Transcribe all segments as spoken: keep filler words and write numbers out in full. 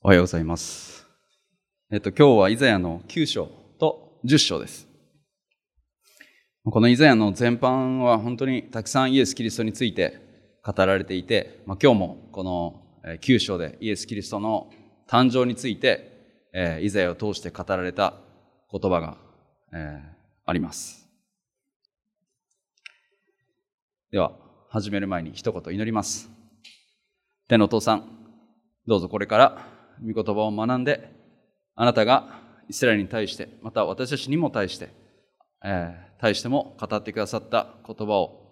おはようございます。えっと、今日はイザヤのきゅう章とじゅっ章です。このイザヤの全般は本当にたくさんイエス・キリストについて語られていて、まあ、今日もこのきゅう章でイエス・キリストの誕生について、えー、イザヤを通して語られた言葉が、えー、あります。では、始める前に一言祈ります。天のお父さん、どうぞこれから御言葉を学んで、あなたがイスラエルに対して、また私たちにも対して、えー、対しても語ってくださった言葉を、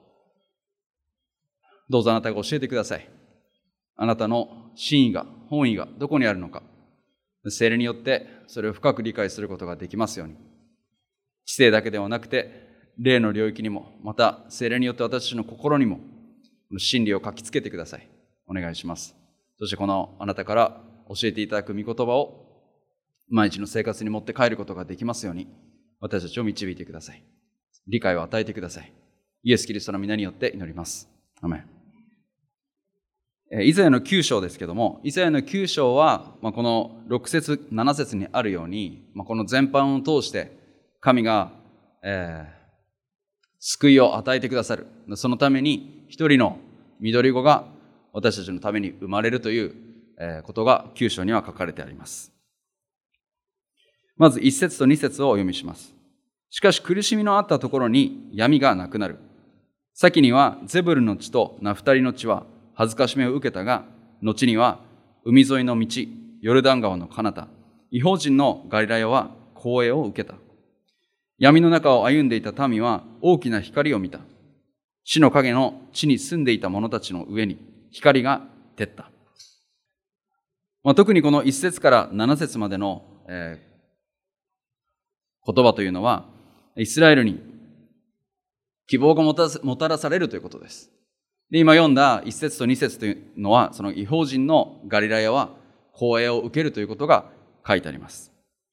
どうぞあなたが教えてください。あなたの真意が、本意がどこにあるのか、聖霊によってそれを深く理解することができますように。知性だけではなくて、霊の領域にも、また聖霊によって私たちの心にも、真理を書きつけてください。お願いします。そしてこのあなたから教えていただく御言葉を毎日の生活に持って帰ることができますように、私たちを導いてください。理解を与えてください。イエス・キリストの皆によって祈ります。アメン。イザヤのきゅう章ですけども、イザヤのきゅう章は、まあ、このろく節なな節にあるように、まあ、この全般を通して神が、えー、救いを与えてくださる。そのために一人の緑子が私たちのために生まれるということがきゅう章には書かれてあります。まずいち節とに節をお読みします。しかし苦しみのあったところに闇がなくなる。先にはゼブルの地とナフタリの地は恥ずかしめを受けたが、後には海沿いの道、ヨルダン川の彼方、異邦人のガリラヤは光栄を受けた。闇の中を歩んでいた民は大きな光を見た。死の影の地に住んでいた者たちの上に光が照った。まあ、特にこのいち節からなな節までの、えー、言葉というのは、イスラエルに希望がもたもたらされるということです。で、今読んだいち節とに節というのは、その異邦人のガリラヤは光栄を受けるということが書いてあります。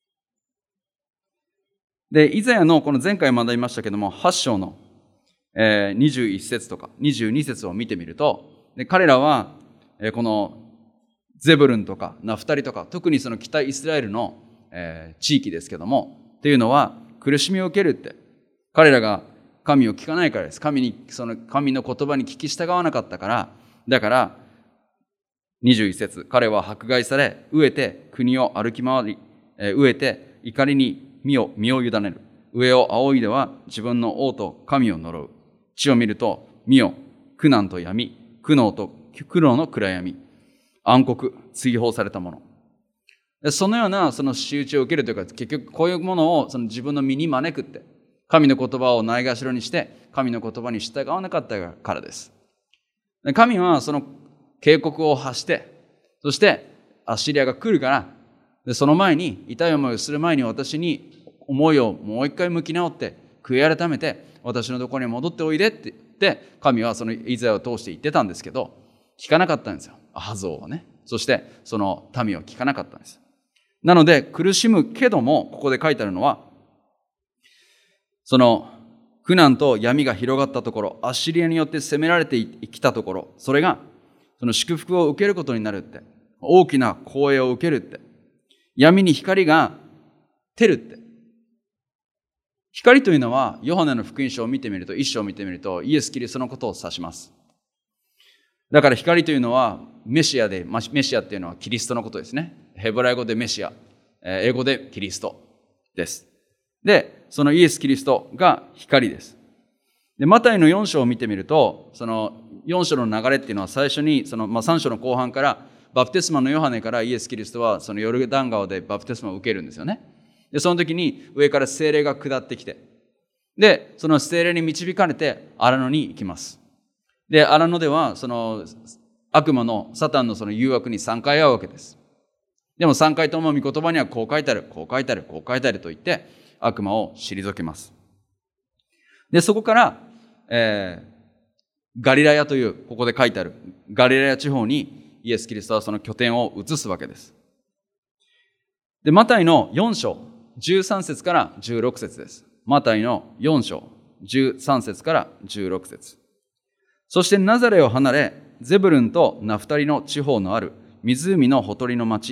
で、イザヤのこの前回学びましたけども、はち章の、えー、にじゅういち節とかにじゅうに節を見てみると、で彼らは、えー、このゼブルンとかナフタリとか、特にその北イスラエルの、えー、地域ですけども、っていうのは苦しみを受けるって、彼らが神を聞かないからです。神に、その神の言葉に聞き従わなかったから、だからにじゅういち節、彼は迫害され、飢えて国を歩き回り、えー、飢えて怒りに身を身を委ねる。上を仰いでは自分の王と神を呪う。地を見ると身を苦難と闇、苦悩と苦悩の暗闇、暗黒、追放されたもの。そのようなその仕打ちを受けるというか、結局こういうものをその自分の身に招くって、神の言葉をないがしろにして神の言葉に従わなかったからです。神はその警告を発して、そしてアッシリアが来るから、でその前に痛い思いをする前に私に思いをもう一回向き直って悔い改めて私のところに戻っておいでって言って神はそのイザヤを通して言ってたんですけど、聞かなかったんですよ。アハゾーはね。そしてその民は聞かなかったんです。なので苦しむけども、ここで書いてあるのは、その苦難と闇が広がったところ、アッシリアによって攻められてきたところ、それがその祝福を受けることになるって、大きな光栄を受けるって、闇に光が照るって。光というのはヨハネの福音書を見てみると、一章を見てみるとイエス・キリストのことを指します。だから光というのはメシアで、メシアっていうのはキリストのことですね。ヘブライ語でメシア、英語でキリストです。で、そのイエス・キリストが光です。で、マタイのよん章を見てみると、そのよん章の流れっていうのは最初にその、まあ、さん章の後半からバプテスマのヨハネからイエス・キリストはそのヨルダン川でバプテスマを受けるんですよね。で、その時に上から聖霊が下ってきて、で、その聖霊に導かれて荒野に行きます。で、荒野ではその悪魔のサタンのその誘惑にさんかい会うわけです。でもさんかいとも御言葉にはこう書いてある、こう書いてある、こう書いてあると言って悪魔を退けます。で、そこから、えー、ガリラヤというここで書いてあるガリラヤ地方にイエス・キリストはその拠点を移すわけです。で、マタイのよん章じゅうさん節からじゅうろく節です。マタイのよん章じゅうさん節からじゅうろく節。そしてナザレを離れ、ゼブルンとナフタリの地方のある湖のほとりの町、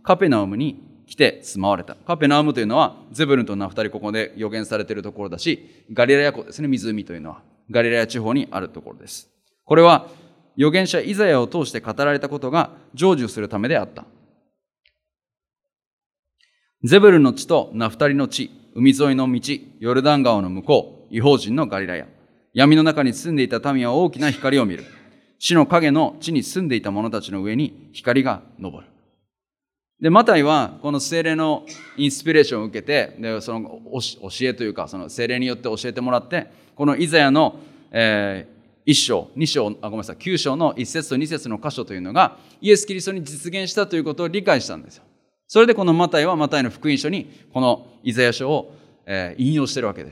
カペナウムに来て住まわれた。カペナウムというのはゼブルンとナフタリ、ここで予言されているところだし、ガリラヤ湖ですね、湖というのはガリラヤ地方にあるところです。これは預言者イザヤを通して語られたことが成就するためであった。ゼブルンの地とナフタリの地、海沿いの道、ヨルダン川の向こう、異邦人のガリラヤ。闇の中に住んでいた民は大きな光を見る。死の影の地に住んでいた者たちの上に光が昇る。で、マタイはこの聖霊のインスピレーションを受けて、でその教えというか、その聖霊によって教えてもらって、このイザヤの、えー、いっ章、に章、あ、ごめんなさい、きゅう章のいち節とに節の箇所というのが、イエス・キリストに実現したということを理解したんですよ。それでこのマタイはマタイの福音書にこのイザヤ書を、えー、引用しているわけです。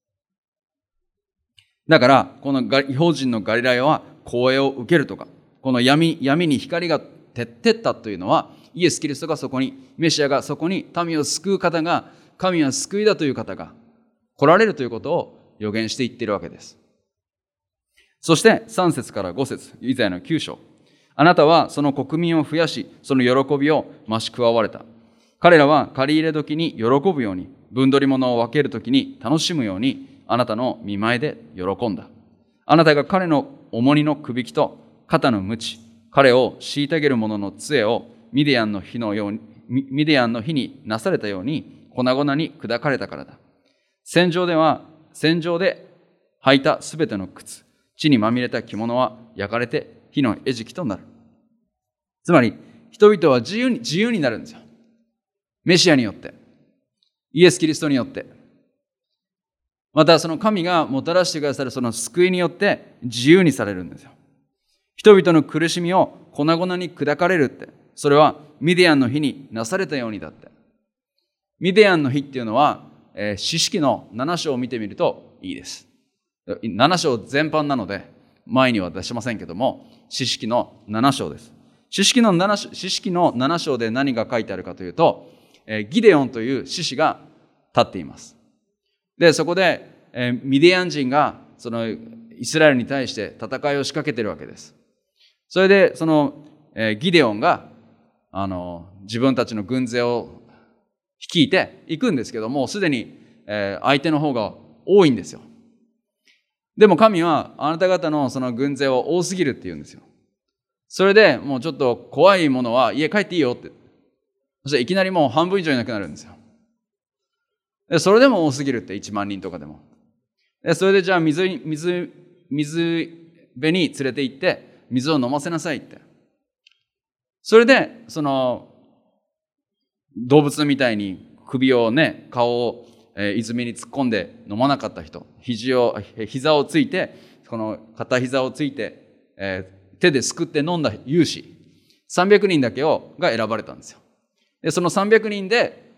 だから、この異邦人のガリラヤは光栄を受けるとか、この闇、闇に光が照ってったというのは、イエス・キリストがそこに、メシアがそこに民を救う方が、神は救いだという方が来られるということを予言していっているわけです。そしてさん節からご節、イザヤのきゅう章。あなたはその国民を増やし、その喜びを増し加われた。彼らは借り入れ時に喜ぶように、分取り物を分ける時に楽しむように、あなたの見舞いで喜んだ。あなたが彼の重荷のくびきと肩の鞭、彼を虐げる者の杖をミディアンの日のように、ミディアンの日になされたように粉々に砕かれたからだ。戦場では、戦場で履いたすべての靴、血にまみれた着物は焼かれて火の餌食となる。つまり、人々は自由に、自由になるんですよ。メシアによって。イエス・キリストによって。また、その神がもたらしてくださるその救いによって自由にされるんですよ。人々の苦しみを粉々に砕かれるって。それはミディアンの日になされたようにだって。ミディアンの日っていうのは、えー、詩式のなな章を見てみるといいです。なな章全般なので、前には出しませんけども、詩式のなな章です。詩式のなな章、詩式のなな章で何が書いてあるかというと、えー、ギデオンという志士が立っています。で、そこで、えー、ミディアン人がそのイスラエルに対して戦いを仕掛けているわけです。それで、その、えー、ギデオンがあの自分たちの軍勢を率いていくんですけども、すでに、えー、相手の方が多いんですよ。でも神はあなた方のその軍勢は多すぎるって言うんですよ。それでもうちょっと怖いものは家帰っていいよって。そしていきなりもう半分以上いなくなるんですよ。でそれでも多すぎるって、いちまん人とかでも。でそれでじゃあ水、水、水辺に連れて行って水を飲ませなさいって。それでその動物みたいに首をね、顔をえー、泉に突っ込んで飲まなかった人、肘を、膝をついて、この片膝をついて、えー、手ですくって飲んだ勇士、さんびゃくにんだけをが選ばれたんですよ。で、そのさんびゃくにんで、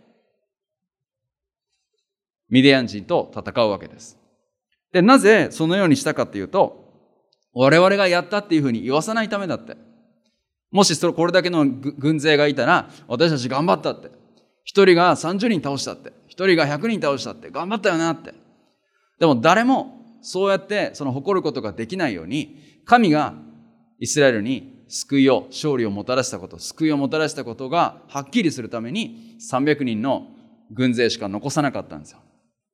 ミディアン人と戦うわけです。で、なぜそのようにしたかっていうと、我々がやったっていうふうに言わさないためだって。もしそれこれだけの軍勢がいたら、私たち頑張ったって。一人がさんじゅうにん倒したって。一人がひゃくにん倒したって。頑張ったよなって。でも誰もそうやってその誇ることができないように、神がイスラエルに救いを、勝利をもたらしたこと、救いをもたらしたことがはっきりするためにさんびゃくにんの軍勢しか残さなかったんですよ。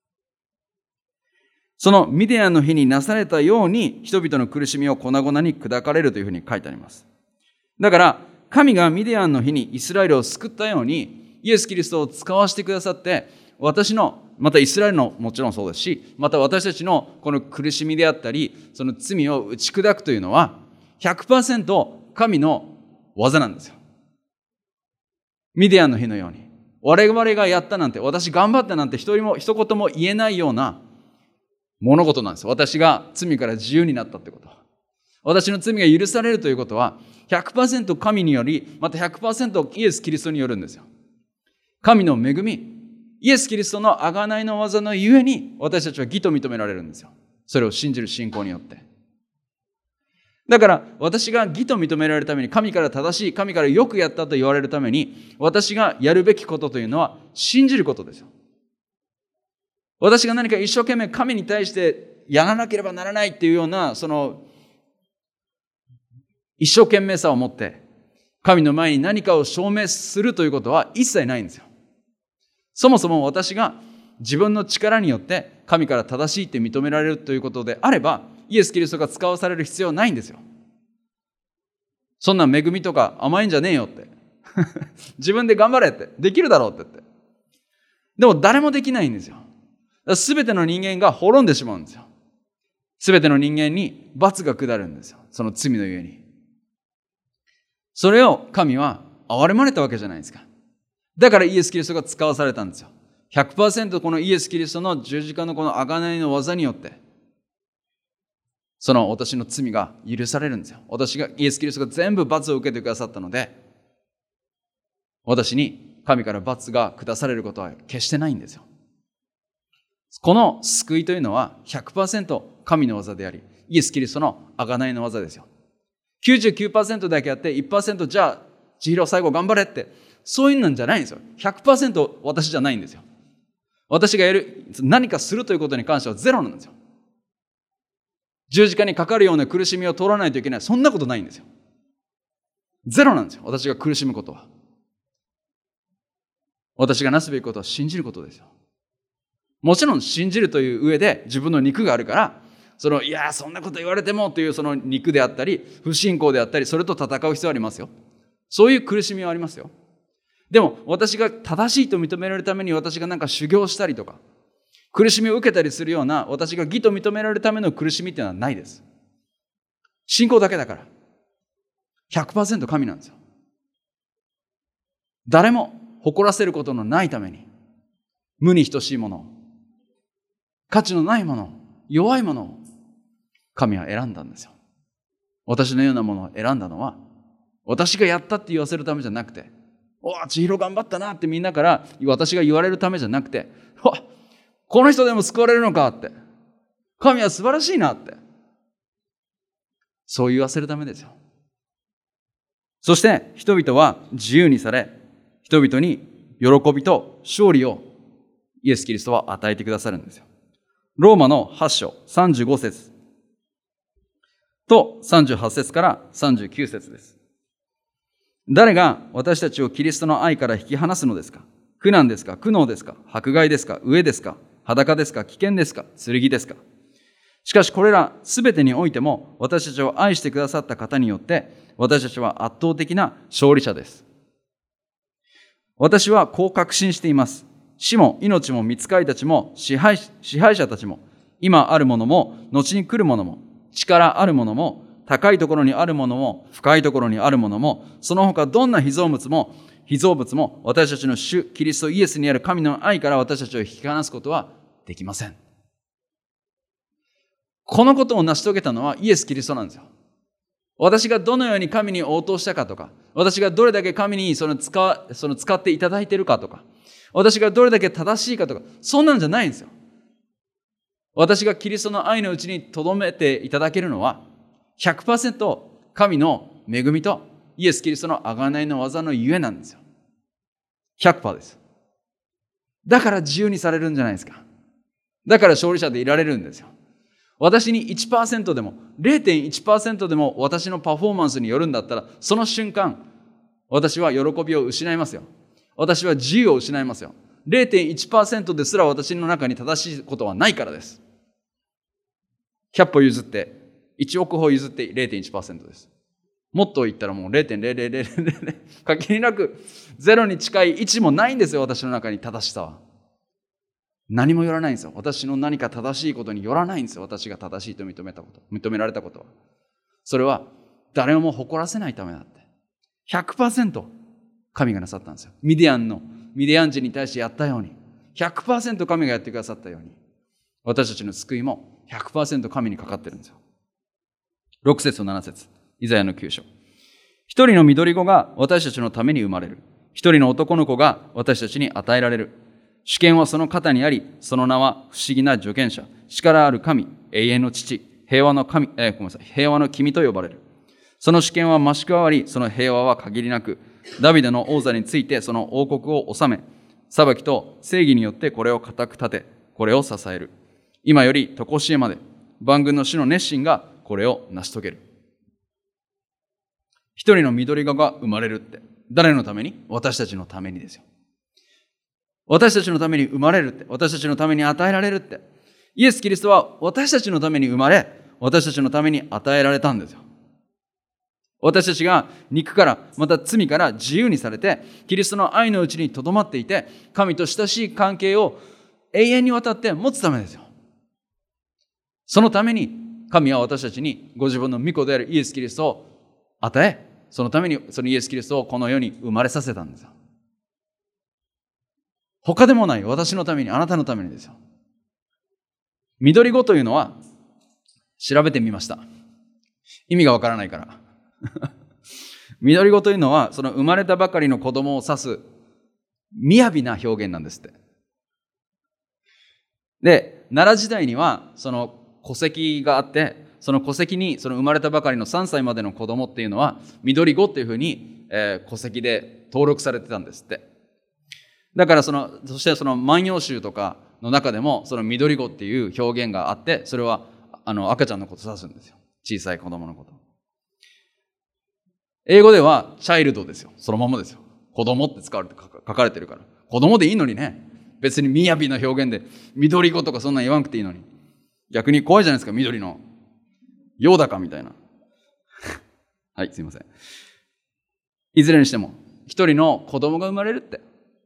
そのミディアンの日になされたように人々の苦しみを粉々に砕かれるというふうに書いてあります。だから神がミディアンの日にイスラエルを救ったように、イエス・キリストを使わせてくださって、私の、またイスラエルのもちろんそうですし、また私たちのこの苦しみであったり、その罪を打ち砕くというのは、ひゃくパーセント 神の技なんですよ。ミディアンの日のように。我々がやったなんて、私頑張ったなんて一人も、一言も言えないような物事なんですよ。私が罪から自由になったってこと。私の罪が許されるということは、ひゃくパーセント 神により、また ひゃくパーセント イエス・キリストによるんですよ。神の恵み、イエス・キリストの贖いの技のゆえに私たちは義と認められるんですよ。それを信じる信仰によって。だから私が義と認められるために、神から正しい、神からよくやったと言われるために、私がやるべきことというのは信じることですよ。私が何か一生懸命神に対してやらなければならないっていうような、その一生懸命さを持って神の前に何かを証明するということは一切ないんですよ。そもそも私が自分の力によって神から正しいって認められるということであれば、イエス・キリストが使わされる必要はないんですよ。そんな恵みとか甘いんじゃねえよって自分で頑張れって、できるだろうって言って。でも誰もできないんですよ。すべての人間が滅んでしまうんですよ。すべての人間に罰が下るんですよ、その罪のゆえに。それを神は憐れまれたわけじゃないですか。だからイエス・キリストが使わされたんですよ。ひゃくパーセント このイエス・キリストの十字架のこの贖いの技によって、その私の罪が許されるんですよ。私が、イエス・キリストが全部罰を受けてくださったので、私に神から罰が下されることは決してないんですよ。この救いというのは ひゃくパーセント 神の技であり、イエス・キリストの贖いの技ですよ。きゅうじゅうきゅうパーセント だけやって いちパーセント じゃあ千尋最後頑張れって、そういうのじゃないんですよ。 ひゃくパーセント 私じゃないんですよ。私がやる何かするということに関してはゼロなんですよ。十字架にかかるような苦しみを通らないといけない、そんなことないんですよ。ゼロなんですよ、私が苦しむことは。私がなすべきことは信じることですよ。もちろん信じるという上で自分の肉があるから、そのいやそんなこと言われてもというその肉であったり不信仰であったり、それと戦う必要はありますよ。そういう苦しみはありますよ。でも私が正しいと認められるために私がなんか修行したりとか苦しみを受けたりするような、私が義と認められるための苦しみっていうのはないです。信仰だけだから ひゃくパーセント 神なんですよ。誰も誇らせることのないために、無に等しいもの、価値のないもの、弱いものを神は選んだんですよ。私のようなものを選んだのは、私がやったって言わせるためじゃなくて、おー千尋頑張ったなってみんなから私が言われるためじゃなくて、わっこの人でも救われるのかって、神は素晴らしいなって、そう言わせるためですよ。そして人々は自由にされ、人々に喜びと勝利をイエス・キリストは与えてくださるんですよ。ローマのはち章さんじゅうご節とさんじゅうはち節からさんじゅうきゅう節です。誰が私たちをキリストの愛から引き離すのですか？苦難ですか？苦悩ですか？迫害ですか？飢えですか？裸ですか？危険ですか？剣ですか？しかしこれらすべてにおいても、私たちを愛してくださった方によって私たちは圧倒的な勝利者です。私はこう確信しています。死も命も御使いたちも支配、支配者たちも、今あるものも後に来るものも、力あるものも高いところにあるものも深いところにあるものも、その他どんな被造物も被造物も私たちの主キリストイエスにある神の愛から私たちを引き離すことはできません。このことを成し遂げたのはイエス・キリストなんですよ。私がどのように神に応答したかとか、私がどれだけ神にその 使, その使っていただいているかとか、私がどれだけ正しいかとか、そんなんじゃないんですよ。私がキリストの愛のうちに留めていただけるのは ひゃくパーセント 神の恵みとイエス・キリストの贖いの技のゆえなんですよ。 ひゃくパーセント です。だから自由にされるんじゃないですか。だから勝利者でいられるんですよ。私に いちパーセント でも れいてんいちパーセント でも私のパフォーマンスによるんだったら、その瞬間私は喜びを失いますよ。私は自由を失いますよ。 れいてんいちパーセント ですら私の中に正しいことはないからです。ひゃく歩譲っていちおく歩譲って れいてんいちパーセント です。もっと言ったらもう れいてんぜろぜろぜろぜろ 限りなくゼロに近いいちもないんですよ。私の中に正しさは何もよらないんですよ。私の何か正しいことによらないんですよ。私が正しいと認めたこと、認められたことは、それは誰も誇らせないためだって ひゃくパーセント 神がなさったんですよ。ミディアンのミディアン人に対してやったように ひゃくパーセント 神がやってくださったように、私たちの救いも ひゃくパーセント 神にかかってるんですよ。ろく節となな節、イザヤのきゅう章。一人の緑子が私たちのために生まれる。一人の男の子が私たちに与えられる。主権はその肩にあり、その名は不思議な助言者、力ある神、永遠の父、平和の神、えー、ごめんなさい、平和の君と呼ばれる。その主権は増し加わり、その平和は限りなく、ダビデの王座についてその王国を治め、裁きと正義によってこれを固く立て、これを支える。今より常しえまで、万軍の主の熱心がこれを成し遂げる。 一人の緑子が生まれるって。誰のために？私たちのためにですよ。私たちのために生まれるって。私たちのために与えられるって。イエス・キリストは私たちのために生まれ、私たちのために与えられたんですよ。私たちが肉から、また罪から自由にされて、キリストの愛のうちにとどまっていて、神と親しい関係を永遠にわたって持つためですよ。そのために神は私たちにご自分の御子であるイエス・キリストを与え、そのためにそのイエス・キリストをこの世に生まれさせたんですよ。他でもない私のために、あなたのためにですよ。緑子というのは調べてみました。意味がわからないから緑子というのはその生まれたばかりの子供を指す雅な表現なんですって。で、奈良時代にはその戸籍があって、その戸籍にその生まれたばかりのさんさいまでの子供っていうのは緑子っていうふうに、えー、戸籍で登録されてたんですって。だからそのそしてその万葉集とかの中でもその緑子っていう表現があって、それはあの赤ちゃんのことを指すんですよ。小さい子供のこと。英語ではチャイルドですよ。そのままですよ。子供って使われて書かれてるから。子供でいいのにね。別に雅な表現で緑子とかそんなん言わなくていいのに。逆に怖いじゃないですか、緑のようだかみたいなはい、すいません。いずれにしても一人の子供が生まれるって。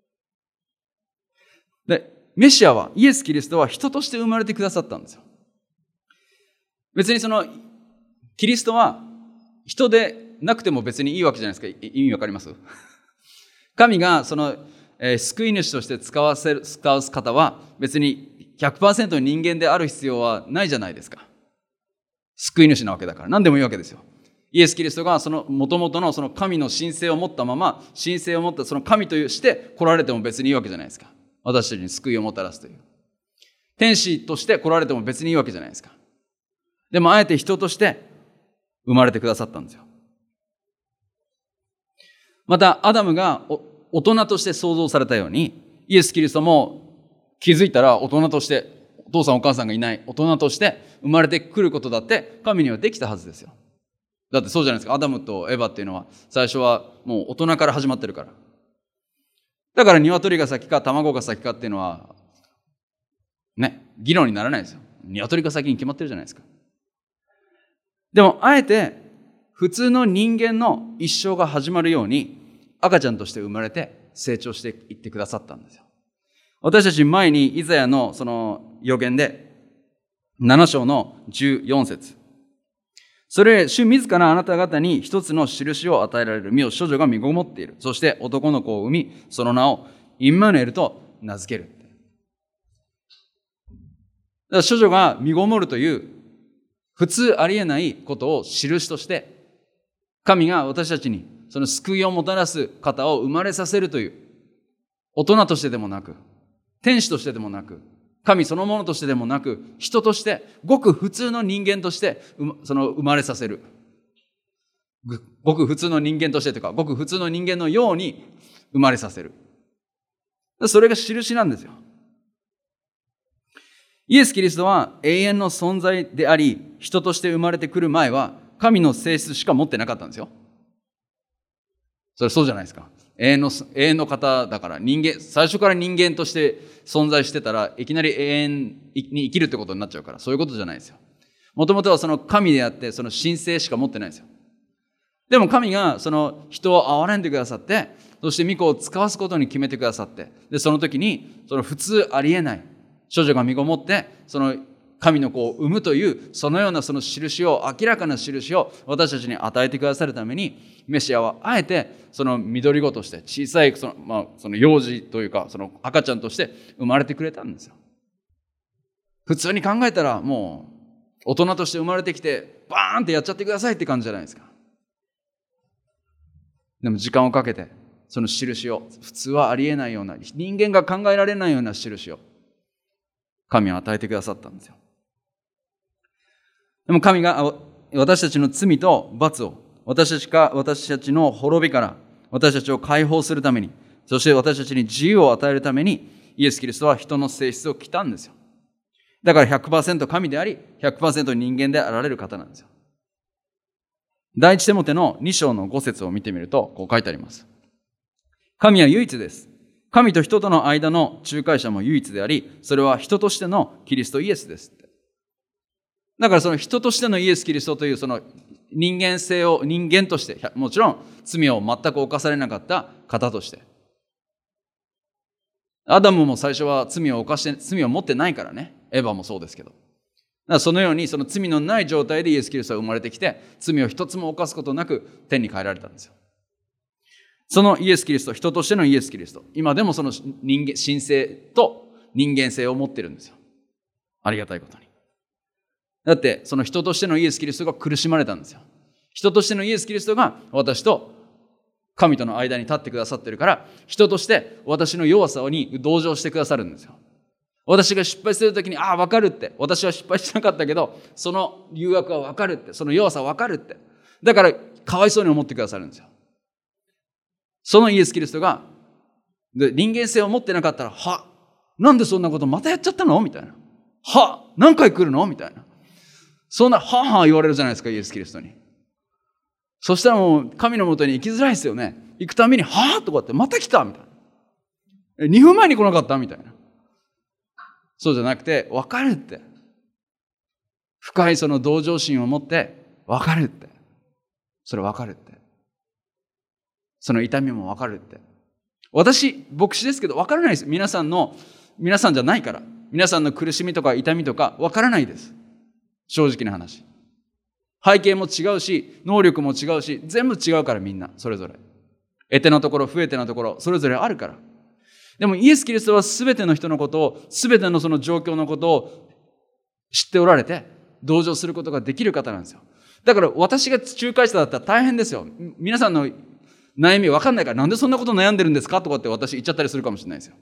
で、メシアは、イエス・キリストは人として生まれてくださったんですよ。別にそのキリストは人でなくても別にいいわけじゃないですか。意味わかります？神がその、えー、救い主として使わせる使わす方は別に ひゃくパーセント 人間である必要はないじゃないですか。救い主なわけだから何でもいいわけですよ。イエス・キリストがその元々のその神の神性を持ったまま、神性を持ったその神として来られても別にいいわけじゃないですか。私たちに救いをもたらすという。天使として来られても別にいいわけじゃないですか。でもあえて人として生まれてくださったんですよ。またアダムが大人として創造されたように、イエス・キリストも気づいたら大人として、お父さんお母さんがいない大人として生まれてくることだって神にはできたはずですよ。だってそうじゃないですか。アダムとエヴァっていうのは最初はもう大人から始まってるから。だから鶏が先か卵が先かっていうのはね、議論にならないですよ。鶏が先に決まってるじゃないですか。でもあえて普通の人間の一生が始まるように赤ちゃんとして生まれて成長していってくださったんですよ。私たち前にイザヤのその預言でなな章のじゅうよん節、それ主自らあなた方に一つの印を与えられる。見よ、処女が身ごもっている。そして男の子を産み、その名をインマヌエルと名付ける。だから処女が身ごもるという普通ありえないことを印として、神が私たちにその救いをもたらす方を生まれさせるという、大人としてでもなく、天使としてでもなく、神そのものとしてでもなく、人として、ごく普通の人間として、その生まれさせる。ごく普通の人間としてというか、ごく普通の人間のように生まれさせる。それが印なんですよ。イエス・キリストは永遠の存在であり、人として生まれてくる前は、神の性質しか持ってなかったんですよ。それそうじゃないですか。永遠の、永遠の方だから人間、最初から人間として存在してたらいきなり永遠に生きるってことになっちゃうから、そういうことじゃないですよ。もともとはその神であってその神性しか持ってないですよ。でも神がその人を憐れんでくださって、そして御子を使わすことに決めてくださって、でその時にその普通ありえない処女が身ごもってその神の子を産むというそのようなその印を、明らかな印を私たちに与えてくださるために、メシアはあえてその緑子として小さいその、まあ、その幼児というかその赤ちゃんとして生まれてくれたんですよ。普通に考えたらもう大人として生まれてきてバーンってやっちゃってくださいって感じじゃないですか。でも時間をかけてその印を、普通はありえないような、人間が考えられないような印を神は与えてくださったんですよ。でも神が私たちの罪と罰を、私たちか私たちの滅びから私たちを解放するために、そして私たちに自由を与えるために、イエス・キリストは人の性質を着たんですよ。だから ひゃくパーセント 神であり ひゃくパーセント 人間であられる方なんですよ。 第一テモテのに章のご節を見てみると、こう書いてあります。神は唯一です。神と人との間の仲介者も唯一であり、それは人としてのキリストイエスです。だからその人としてのイエス・キリストというその人間性を人間として、もちろん罪を全く犯されなかった方として。アダムも最初は罪を犯して、罪を持ってないからね。エヴァもそうですけど。だからそのようにその罪のない状態でイエス・キリストが生まれてきて、罪を一つも犯すことなく天に帰られたんですよ。そのイエス・キリスト、人としてのイエス・キリスト、今でもその人間、神性と人間性を持ってるんですよ。ありがたいことに。だってその人としてのイエス・キリストが苦しまれたんですよ。人としてのイエス・キリストが私と神との間に立ってくださってるから、人として私の弱さに同情してくださるんですよ。私が失敗するときに、ああ、わかるって。私は失敗しなかったけど、その誘惑はわかるって。その弱さはわかるって。だから、かわいそうに思ってくださるんですよ。そのイエス・キリストが、で人間性を持ってなかったら、は、なんでそんなことまたやっちゃったのみたいな。は、何回来るのみたいな。そんな、はは言われるじゃないですか、イエス・キリストに。そしたらもう、神のもとに行きづらいですよね。行くたびに、はとかって、また来たみたいな。にふんまえに来なかったみたいな。そうじゃなくて、わかるって。深いその同情心を持って、わかるって。それわかるって。その痛みもわかるって。私、牧師ですけど、わからないです。皆さんの、皆さんじゃないから。皆さんの苦しみとか痛みとか、わからないです。正直な話。背景も違うし、能力も違うし、全部違うからみんな、それぞれ。得手のところ、不得手のところ、それぞれあるから。でもイエス・キリストはすべての人のことを、すべてのその状況のことを知っておられて、同情することができる方なんですよ。だから私が仲介者だったら大変ですよ。皆さんの悩み分かんないから、なんでそんなこと悩んでるんですかとかって私言っちゃったりするかもしれないですよ。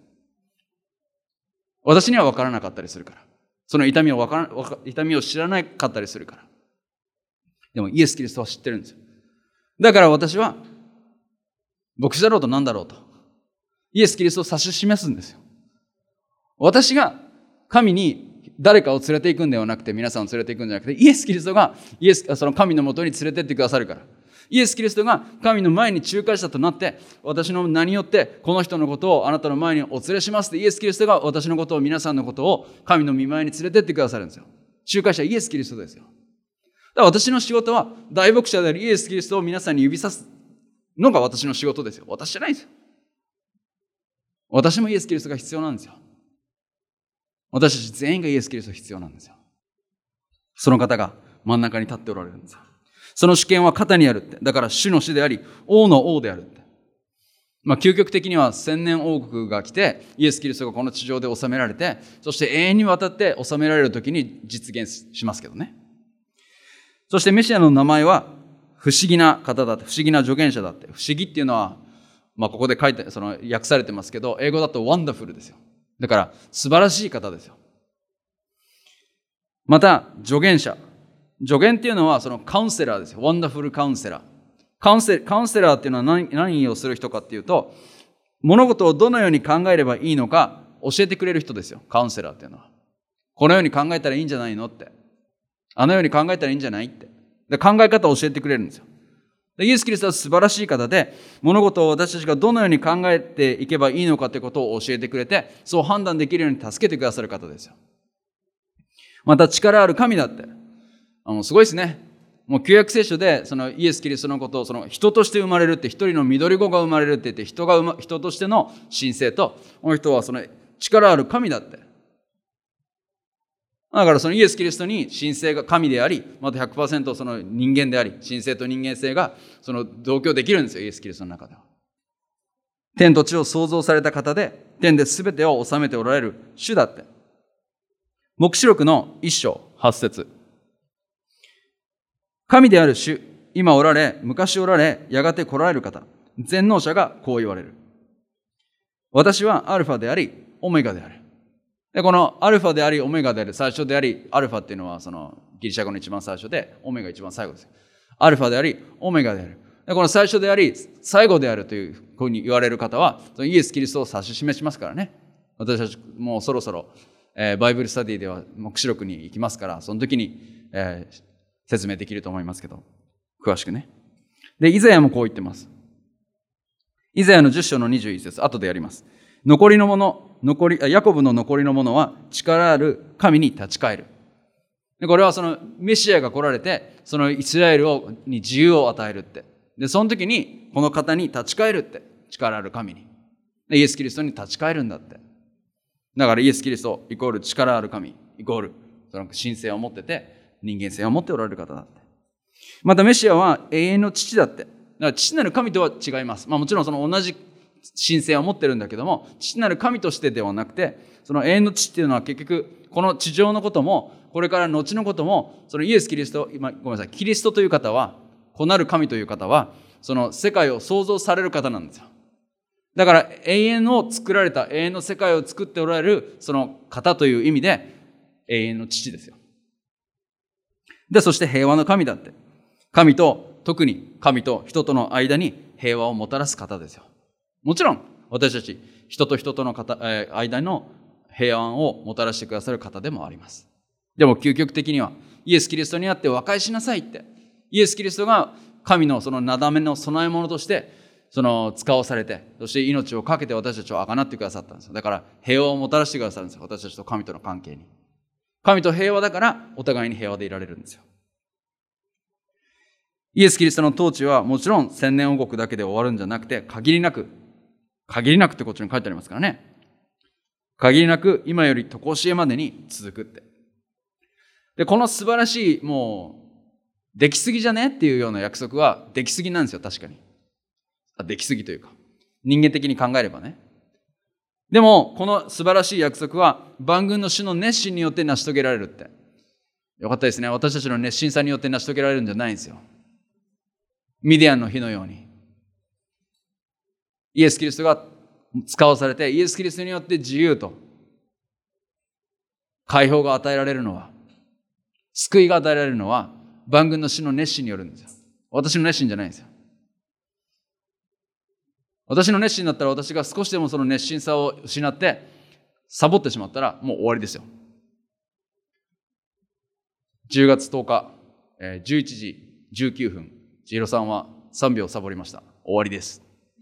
私には分からなかったりするから。その痛みを分から痛みを知らなかったりするから。でもイエス・キリストは知ってるんですよ。だから私は牧師だろうと何だろうとイエス・キリストを指し示すんですよ。私が神に誰かを連れて行くんではなくて、皆さんを連れて行くんじゃなくて、イエス・キリストがイエスその神のもとに連れてってくださるから。イエス・キリストが神の前に仲介者となって、私の名によってこの人のことをあなたの前にお連れしますって、イエス・キリストが私のことを、皆さんのことを神の御前に連れてってくださるんですよ。仲介者イエス・キリストですよ。だから私の仕事は大牧者であるイエス・キリストを皆さんに指さすのが私の仕事ですよ。私じゃないですよ。私もイエス・キリストが必要なんですよ。私たち全員がイエス・キリストが必要なんですよ。その方が真ん中に立っておられるんですよ。その主権は肩にあるって。だから主の主であり、王の王であるって。まあ、究極的には千年王国が来て、イエス・キリストがこの地上で治められて、そして永遠にわたって治められる時に実現しますけどね。そしてメシアの名前は不思議な方だって、不思議な助言者だって。不思議っていうのは、まあ、ここで書いて、その訳されてますけど、英語だとワンダフルですよ。だから素晴らしい方ですよ。また助言者。助言っていうのはそのカウンセラーですよ。ワンダフルカウンセラー。カウンセ、カウンセラーっていうのは何、何をする人かっていうと、物事をどのように考えればいいのか教えてくれる人ですよ。カウンセラーっていうのは。このように考えたらいいんじゃないのって。あのように考えたらいいんじゃないって。で、考え方を教えてくれるんですよ。でイエス・キリストは素晴らしい方で、物事を私たちがどのように考えていけばいいのかということを教えてくれて、そう判断できるように助けてくださる方ですよ。また力ある神だって。あのすごいですね。もう旧約聖書でそのイエス・キリストのことをその人として生まれるって、一人の緑子が生まれるって言って、人が生ま人としての神性と、この人はその力ある神だって。だからそのイエス・キリストに神性が神であり、また ひゃくパーセント その人間であり、神性と人間性がその同居できるんですよ、イエス・キリストの中では。天と地を創造された方で、天で全てを治めておられる主だって。黙示録の一章八節。神である主、今おられ、昔おられ、やがて来られる方、全能者がこう言われる。私はアルファであり、オメガである。で、このアルファであり、オメガである、最初であり、アルファっていうのはそのギリシャ語の一番最初で、オメガ一番最後です。アルファであり、オメガである。で、この最初であり、最後であるというふうに言われる方は、イエス・キリストを指し示しますからね。私たちもうそろそろ、えー、バイブルスタディでは黙示録に行きますから、その時に、えー、説明できると思いますけど、 詳しくね。で、イザヤもこう言ってます。イザヤのじゅっ章のにじゅういち節、後でやります。残りのもの、残り、ヤコブの残りのものは力ある神に立ち返る。でこれはそのメシアが来られて、そのイスラエルをに自由を与えるって。で、その時にこの方に立ち返るって。力ある神に。で、イエス・キリストに立ち返るんだって。だからイエス・キリストイコール力ある神イコールその神性を持ってて人間性を持っておられる方だって。またメシアは永遠の父だって。だから父なる神とは違います。まあもちろんその同じ神性を持ってるんだけども、父なる神としてではなくて、その永遠の父っていうのは結局この地上のこともこれから後のことも、そのイエス・キリスト、今ごめんなさい、キリストという方は、子なる神という方は、その世界を創造される方なんですよ。だから永遠を作られた、永遠の世界を作っておられるその方という意味で永遠の父ですよ。で、そして平和の神だって。神と、特に神と人との間に平和をもたらす方ですよ。もちろん私たち人と人との方、えー、間の平安をもたらしてくださる方でもあります。でも究極的にはイエス・キリストにあって和解しなさいって。イエス・キリストが神のそのなだめの供え物としてその使わされて、そして命を懸けて私たちをあがなってくださったんですよ。だから平和をもたらしてくださるんですよ。私たちと神との関係に。神と平和だからお互いに平和でいられるんですよ。イエス・キリストの統治はもちろん千年王国だけで終わるんじゃなくて、限りなく限りなくってこっちに書いてありますからね。限りなく今より常しえまでに続くって。で、この素晴らしい、もうできすぎじゃねっていうような約束はできすぎなんですよ。確かにあできすぎというか人間的に考えればね。でもこの素晴らしい約束は万軍の主の熱心によって成し遂げられるって。よかったですね。私たちの熱心さによって成し遂げられるんじゃないんですよ。ミディアンの日のようにイエス・キリストが使わされて、イエス・キリストによって自由と解放が与えられるのは、救いが与えられるのは万軍の主の熱心によるんですよ。私の熱心じゃないんですよ。私の熱心だったら、私が少しでもその熱心さを失ってサボってしまったらもう終わりですよ。じゅうがつとおか、じゅういちじじゅうきゅうふん、千尋さんはさんびょうサボりました。終わりです。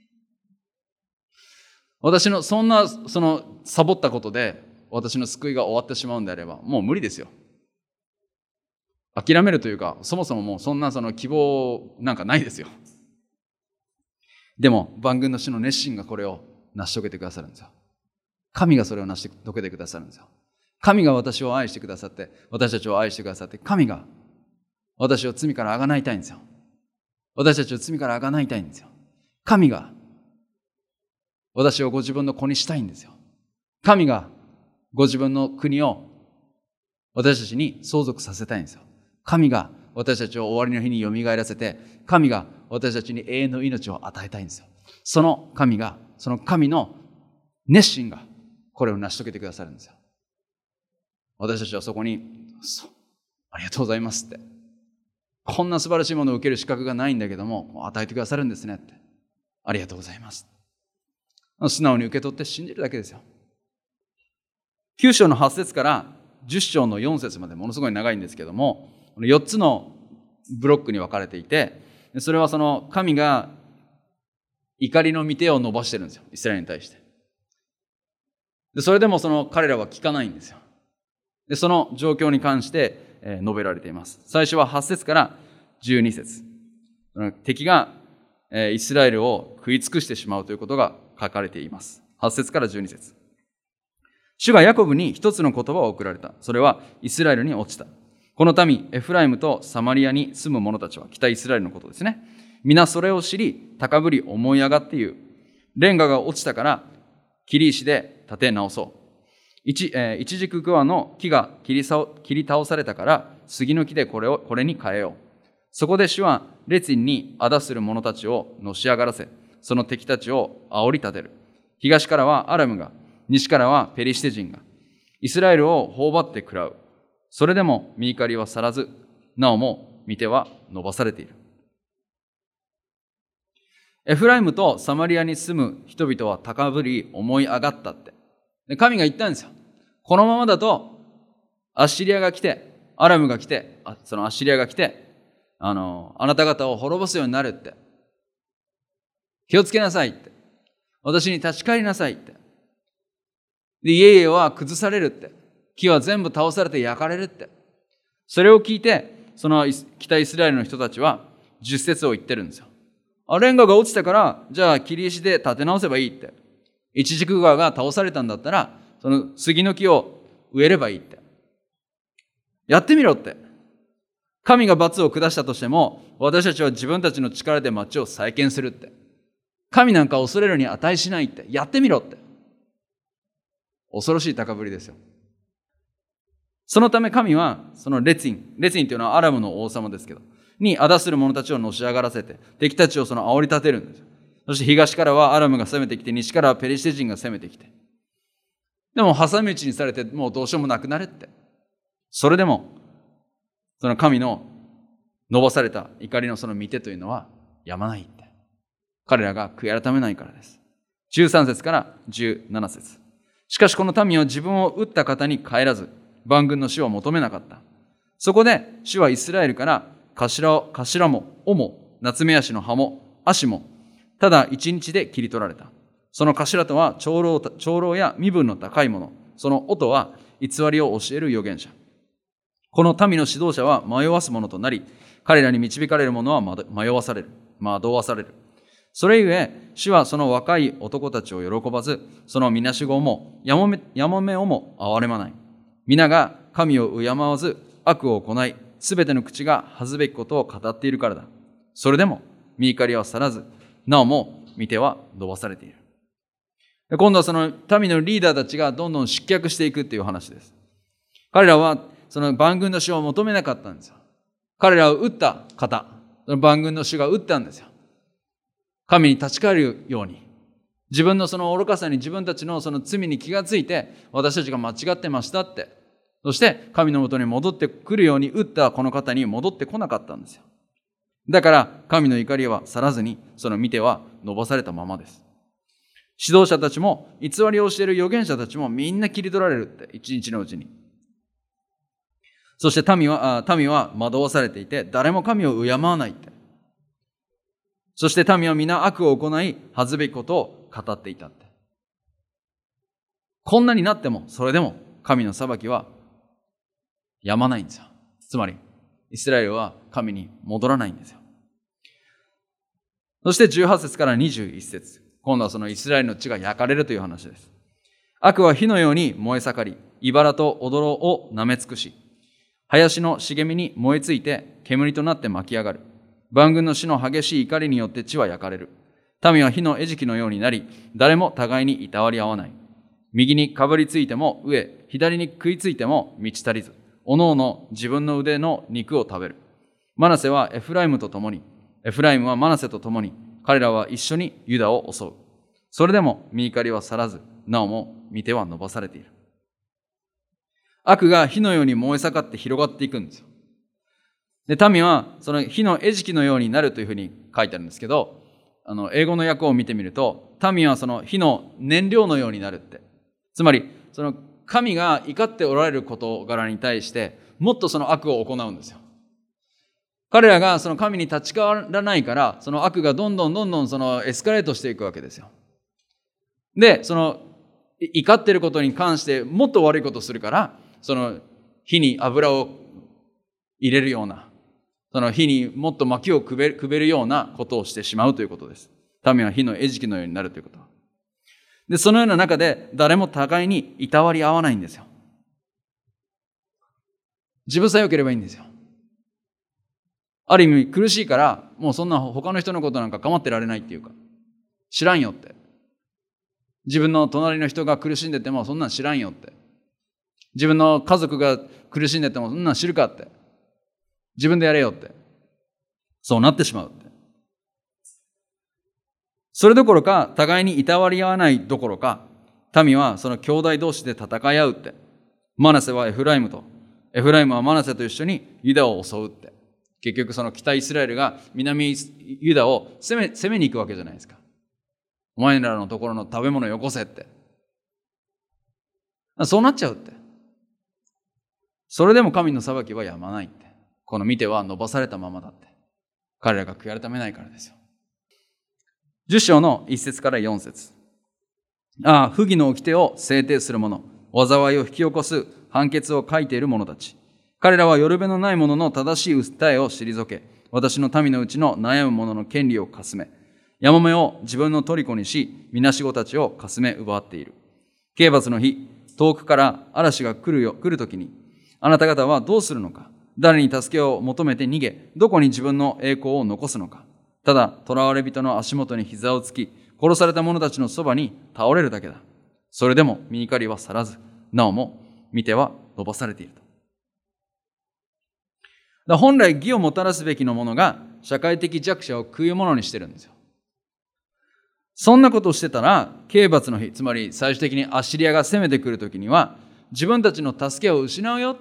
私のそんなそのサボったことで私の救いが終わってしまうんであればもう無理ですよ。諦めるというか、そもそももうそんなその希望なんかないですよ。でも万軍の主の熱心がこれを成し遂げてくださるんですよ。神がそれを成し遂げてくださるんですよ。神が私を愛してくださって、私たちを愛してくださって、神が私を罪からあがないたいんですよ。私たちを罪からあがないたいんですよ。神が私をご自分の子にしたいんですよ。神がご自分の国を私たちに相続させたいんですよ。神が私たちを終わりの日によみがえらせて、神が私たちに永遠の命を与えたいんですよ。その神が、その神の熱心がこれを成し遂げてくださるんですよ。私たちはそこに、そう、ありがとうございますって。こんな素晴らしいものを受ける資格がないんだけども、与えてくださるんですねって。ありがとうございます。素直に受け取って信じるだけですよ。きゅう章のはち節からじゅっ章のよん節までものすごい長いんですけども、よっつのブロックに分かれていて、それはその神が怒りの御手を伸ばしてるんですよ、イスラエルに対して。でそれでもその彼らは聞かないんですよ。でその状況に関して述べられています。最初ははち節からじゅうに節。敵がイスラエルを食い尽くしてしまうということが書かれています。はち節からじゅうに節。主がヤコブに一つの言葉を送られた。それはイスラエルに落ちた。この民、エフライムとサマリアに住む者たちは、北イスラエルのことですね。皆それを知り、高ぶり思い上がって言う。レンガが落ちたから、切り石で立て直そう。一、えー、一軸桑の木が切りさ切り倒されたから、杉の木でこれを、これに変えよう。そこで主は、列因に仇する者たちをのし上がらせ、その敵たちを煽り立てる。東からはアラムが、西からはペリシテ人が、イスラエルを頬張って食らう。それでも身怒りは去らず、なおも御手は伸ばされている。エフライムとサマリアに住む人々は高ぶり思い上がったって。で神が言ったんですよ。このままだとアッシリアが来て、アラムが来て、あそのアッシリアが来て、 あの、あなた方を滅ぼすようになるって。気をつけなさいって。私に立ち返りなさいって。で、家々は崩されるって。木は全部倒されて焼かれるって。それを聞いて、その北イスラエルの人たちは十節を言ってるんですよ。あ、レンガが落ちたから、じゃあ切り石で立て直せばいいって。一軸川が倒されたんだったら、その杉の木を植えればいいって。やってみろって。神が罰を下したとしても、私たちは自分たちの力で町を再建するって。神なんか恐れるに値しないって。やってみろって。恐ろしい高ぶりですよ。そのため神は、そのレツィン、レツィンというのはアラムの王様ですけど、に仇する者たちをのし上がらせて、敵たちをその煽り立てるんです。そして東からはアラムが攻めてきて、西からはペリシテ人が攻めてきて。でも挟み撃ちにされて、もうどうしようもなくなれって。それでも、その神の伸ばされた怒りのその御手というのはやまないって。彼らが悔い改めないからです。じゅうさん節からじゅうなな節。しかしこの民は自分を撃った方に帰らず、万軍の主を求めなかった。そこで主はイスラエルから頭を、頭も、尾も、夏目足の葉も、足も、ただ一日で切り取られた。その頭とは長老、長老や身分の高い者。その音は偽りを教える預言者。この民の指導者は迷わす者となり、彼らに導かれる者は迷わされる。惑わされる。それゆえ、主はその若い男たちを喜ばず、そのみなしごも、やもめ、やもめをも憐れまない。皆が神を敬わず、悪を行い、すべての口が恥ずべきことを語っているからだ。それでも、御怒りは去らず、なおも御手は伸ばされている。で今度はその民のリーダーたちがどんどん失脚していくっていう話です。彼らはその万軍の主を求めなかったんですよ。彼らを撃った方、その万軍の主が撃ったんですよ。神に立ち返るように。自分のその愚かさに、自分たちのその罪に気がついて、私たちが間違ってましたって。そして神のもとに戻ってくるように撃ったこの方に戻ってこなかったんですよ。だから神の怒りは去らずに、その御手は伸ばされたままです。指導者たちも、偽りをしている預言者たちもみんな切り取られるって、一日のうちに。そして民は、民は惑わされていて、誰も神を敬わないって。そして民は皆悪を行い、恥ずべきことを語っていたって。こんなになっても、それでも神の裁きはやまないんですよ。つまり、イスラエルは神に戻らないんですよ。そしてじゅうはち節からにじゅういち節。今度はそのイスラエルの地が焼かれるという話です。悪は火のように燃え盛り、茨と踊ろを舐め尽くし、林の茂みに燃えついて煙となって巻き上がる。万軍の主の激しい怒りによって地は焼かれる。民は火の餌食のようになり、誰も互いにいたわり合わない。右にかぶりついても飢え、左に食いついても満ち足りず、おのおの自分の腕の肉を食べる。マナセはエフライムと共に、エフライムはマナセと共に、彼らは一緒にユダを襲う。それでも御怒りは去らず、なおも御手は伸ばされている。悪が火のように燃え盛って広がっていくんですよ。で、民はその火の餌食のようになるというふうに書いてあるんですけど、あの英語の訳を見てみると、民はその火の燃料のようになるって。つまり、その神が怒っておられる事柄に対して、もっとその悪を行うんですよ。彼らがその神に立ち返らないから、その悪がどんどんどんどんそのエスカレートしていくわけですよ。で、その怒っていることに関してもっと悪いことをするから、その火に油を入れるような、その火にもっと薪をくべる、くべるようなことをしてしまうということです。民は火の餌食のようになるということ。で、そのような中で誰も互いにいたわり合わないんですよ。自分さえ良ければいいんですよ。ある意味苦しいから、もうそんな他の人のことなんか構ってられないっていうか、知らんよって。自分の隣の人が苦しんでてもそんなん知らんよって。自分の家族が苦しんでてもそんなん知るかって。自分でやれよって。そうなってしまうって。それどころか、互いにいたわり合わないどころか、民はその兄弟同士で戦い合うって。マナセはエフライムと、エフライムはマナセと一緒にユダを襲うって。結局その北イスラエルが南ユダを攻め、攻めに行くわけじゃないですか。お前らのところの食べ物よこせって。そうなっちゃうって。それでも神の裁きはやまないって。この御手は伸ばされたままだって。 彼らが悔い改めないからですよ。じゅっ章のいち節からよん節。ああ、不義の掟を制定する者、災いを引き起こす判決を書いている者たち。彼らはよるべのない者の正しい訴えを退け、私の民のうちの悩む者の権利をかすめ、やもめを自分の虜にし、みなし子たちをかすめ奪っている。刑罰の日、遠くから嵐が来るよ、来るときに、あなた方はどうするのか。誰に助けを求めて逃げ、どこに自分の栄光を残すのか。ただ、囚われ人の足元に膝をつき、殺された者たちのそばに倒れるだけだ。それでも身怒りは去らず、なおも見ては伸ばされていると。だ本来義をもたらすべきのものが社会的弱者を食い物にしてるんですよ。そんなことをしてたら、刑罰の日、つまり最終的にアッシリアが攻めてくるときには、自分たちの助けを失うよって。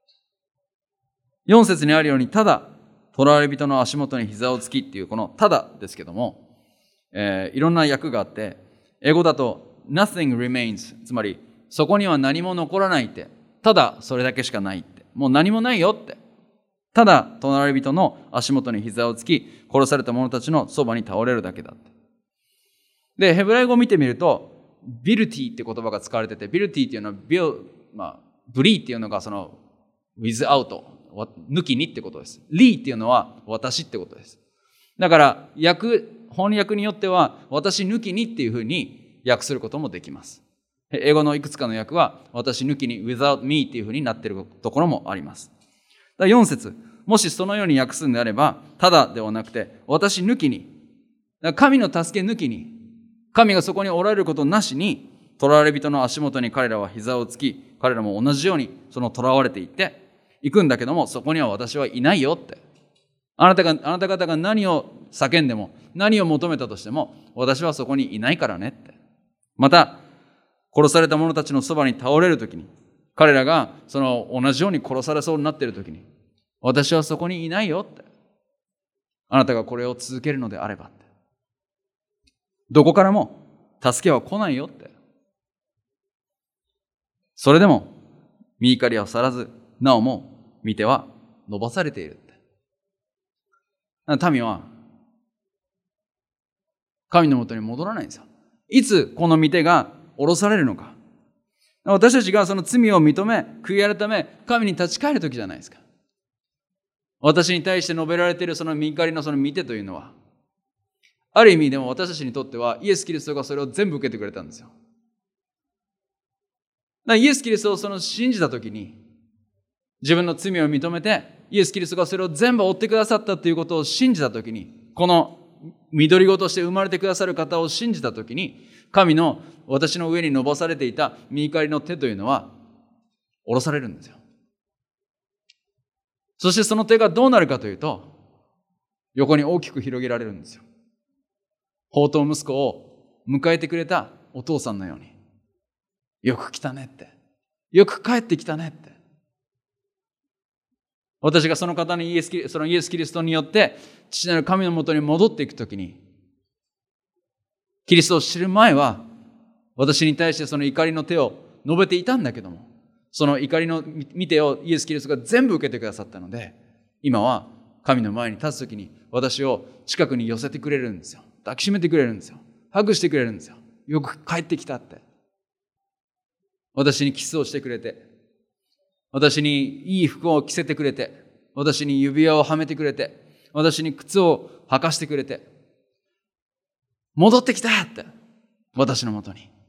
よん節にあるように、ただ、囚われ人の足元に膝をつきっていう、このただですけども、えー、いろんな訳があって、英語だと nothing remains、つまりそこには何も残らないって、ただそれだけしかないって、もう何もないよって。ただ、囚われ人の足元に膝をつき、殺された者たちのそばに倒れるだけだって。で、ヘブライ語を見てみると、ビルティって言葉が使われてて、ビルティっていうのは、ビル、まあ、ブリーっていうのがその、without、抜きにってことです。リーっていうのは私ってことです。だから、訳、翻訳によっては、私抜きにっていうふうに訳することもできます。英語のいくつかの訳は、私抜きに without me っていうふうになっているところもあります。だよん節、もしそのように訳すんであれば、ただではなくて、私抜きに、神の助け抜きに、神がそこにおられることなしに、囚われ人の足元に彼らは膝をつき、彼らも同じようにその囚われていっていくんだけども、そこには私はいないよって。あなたが、あなた方が何を叫んでも、何を求めたとしても、私はそこにいないからねって。また、殺された者たちのそばに倒れるときに、彼らがその同じように殺されそうになっているときに、私はそこにいないよって。あなたがこれを続けるのであればって。どこからも助けは来ないよって。それでも、身怒りは去らず、なおも見ては伸ばされているって。民は、神のもとに戻らないんですよ。いつこの御手が下ろされるのか。私たちがその罪を認め、悔い改め、神に立ち返る時じゃないですか。私に対して述べられているその身怒りのその御手というのは、ある意味でも私たちにとってはイエス・キリストがそれを全部受けてくれたんですよ。だからイエス・キリストをその信じたときに、自分の罪を認めて、イエス・キリストがそれを全部追ってくださったということを信じたときに、この緑子として生まれてくださる方を信じたときに、神の私の上に伸ばされていた身怒りの手というのは下ろされるんですよ。そしてその手がどうなるかというと、横に大きく広げられるんですよ。放蕩息子を迎えてくれたお父さんのように、よく来たねって、よく帰ってきたねって。私がその方にイエスキリ、そのイエス・キリストによって父なる神のもとに戻っていくときに、キリストを知る前は私に対してその怒りの手を述べていたんだけども、その怒りの見てをイエス・キリストが全部受けてくださったので、今は神の前に立つときに私を近くに寄せてくれるんですよ。抱きしめてくれるんですよ。ハグしてくれるんですよ。よく帰ってきたって。私にキスをしてくれて、私にいい服を着せてくれて、私に指輪をはめてくれて、私に靴を履かしてくれて、戻ってきたって、私のもとに。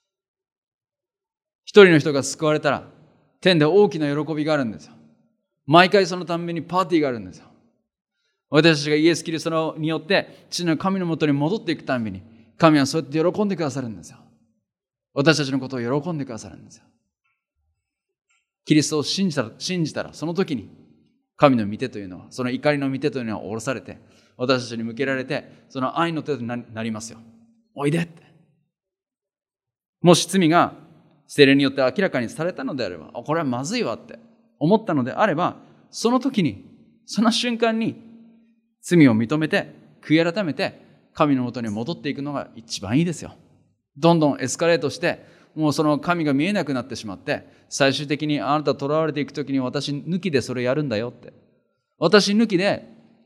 一人の人が救われたら、天で大きな喜びがあるんですよ。毎回そのためにパーティーがあるんですよ。私たちがイエス・キリストによって父の神のもとに戻っていくために、神はそうやって喜んでくださるんですよ。私たちのことを喜んでくださるんですよ。キリストを信じたら、信じたらその時に神の御手というのは、その怒りの御手というのは下ろされて、私たちに向けられて、その愛の手となりますよ。おいでって。もし罪が聖霊によって明らかにされたのであれば、これはまずいわって思ったのであれば、その時に、その瞬間に罪を認めて、悔い改めて、神のもとに戻っていくのが一番いいですよ。どんどんエスカレートして、もうその神が見えなくなってしまって、最終的にあなた囚われていくときに私抜きでそれやるんだよって。私抜きで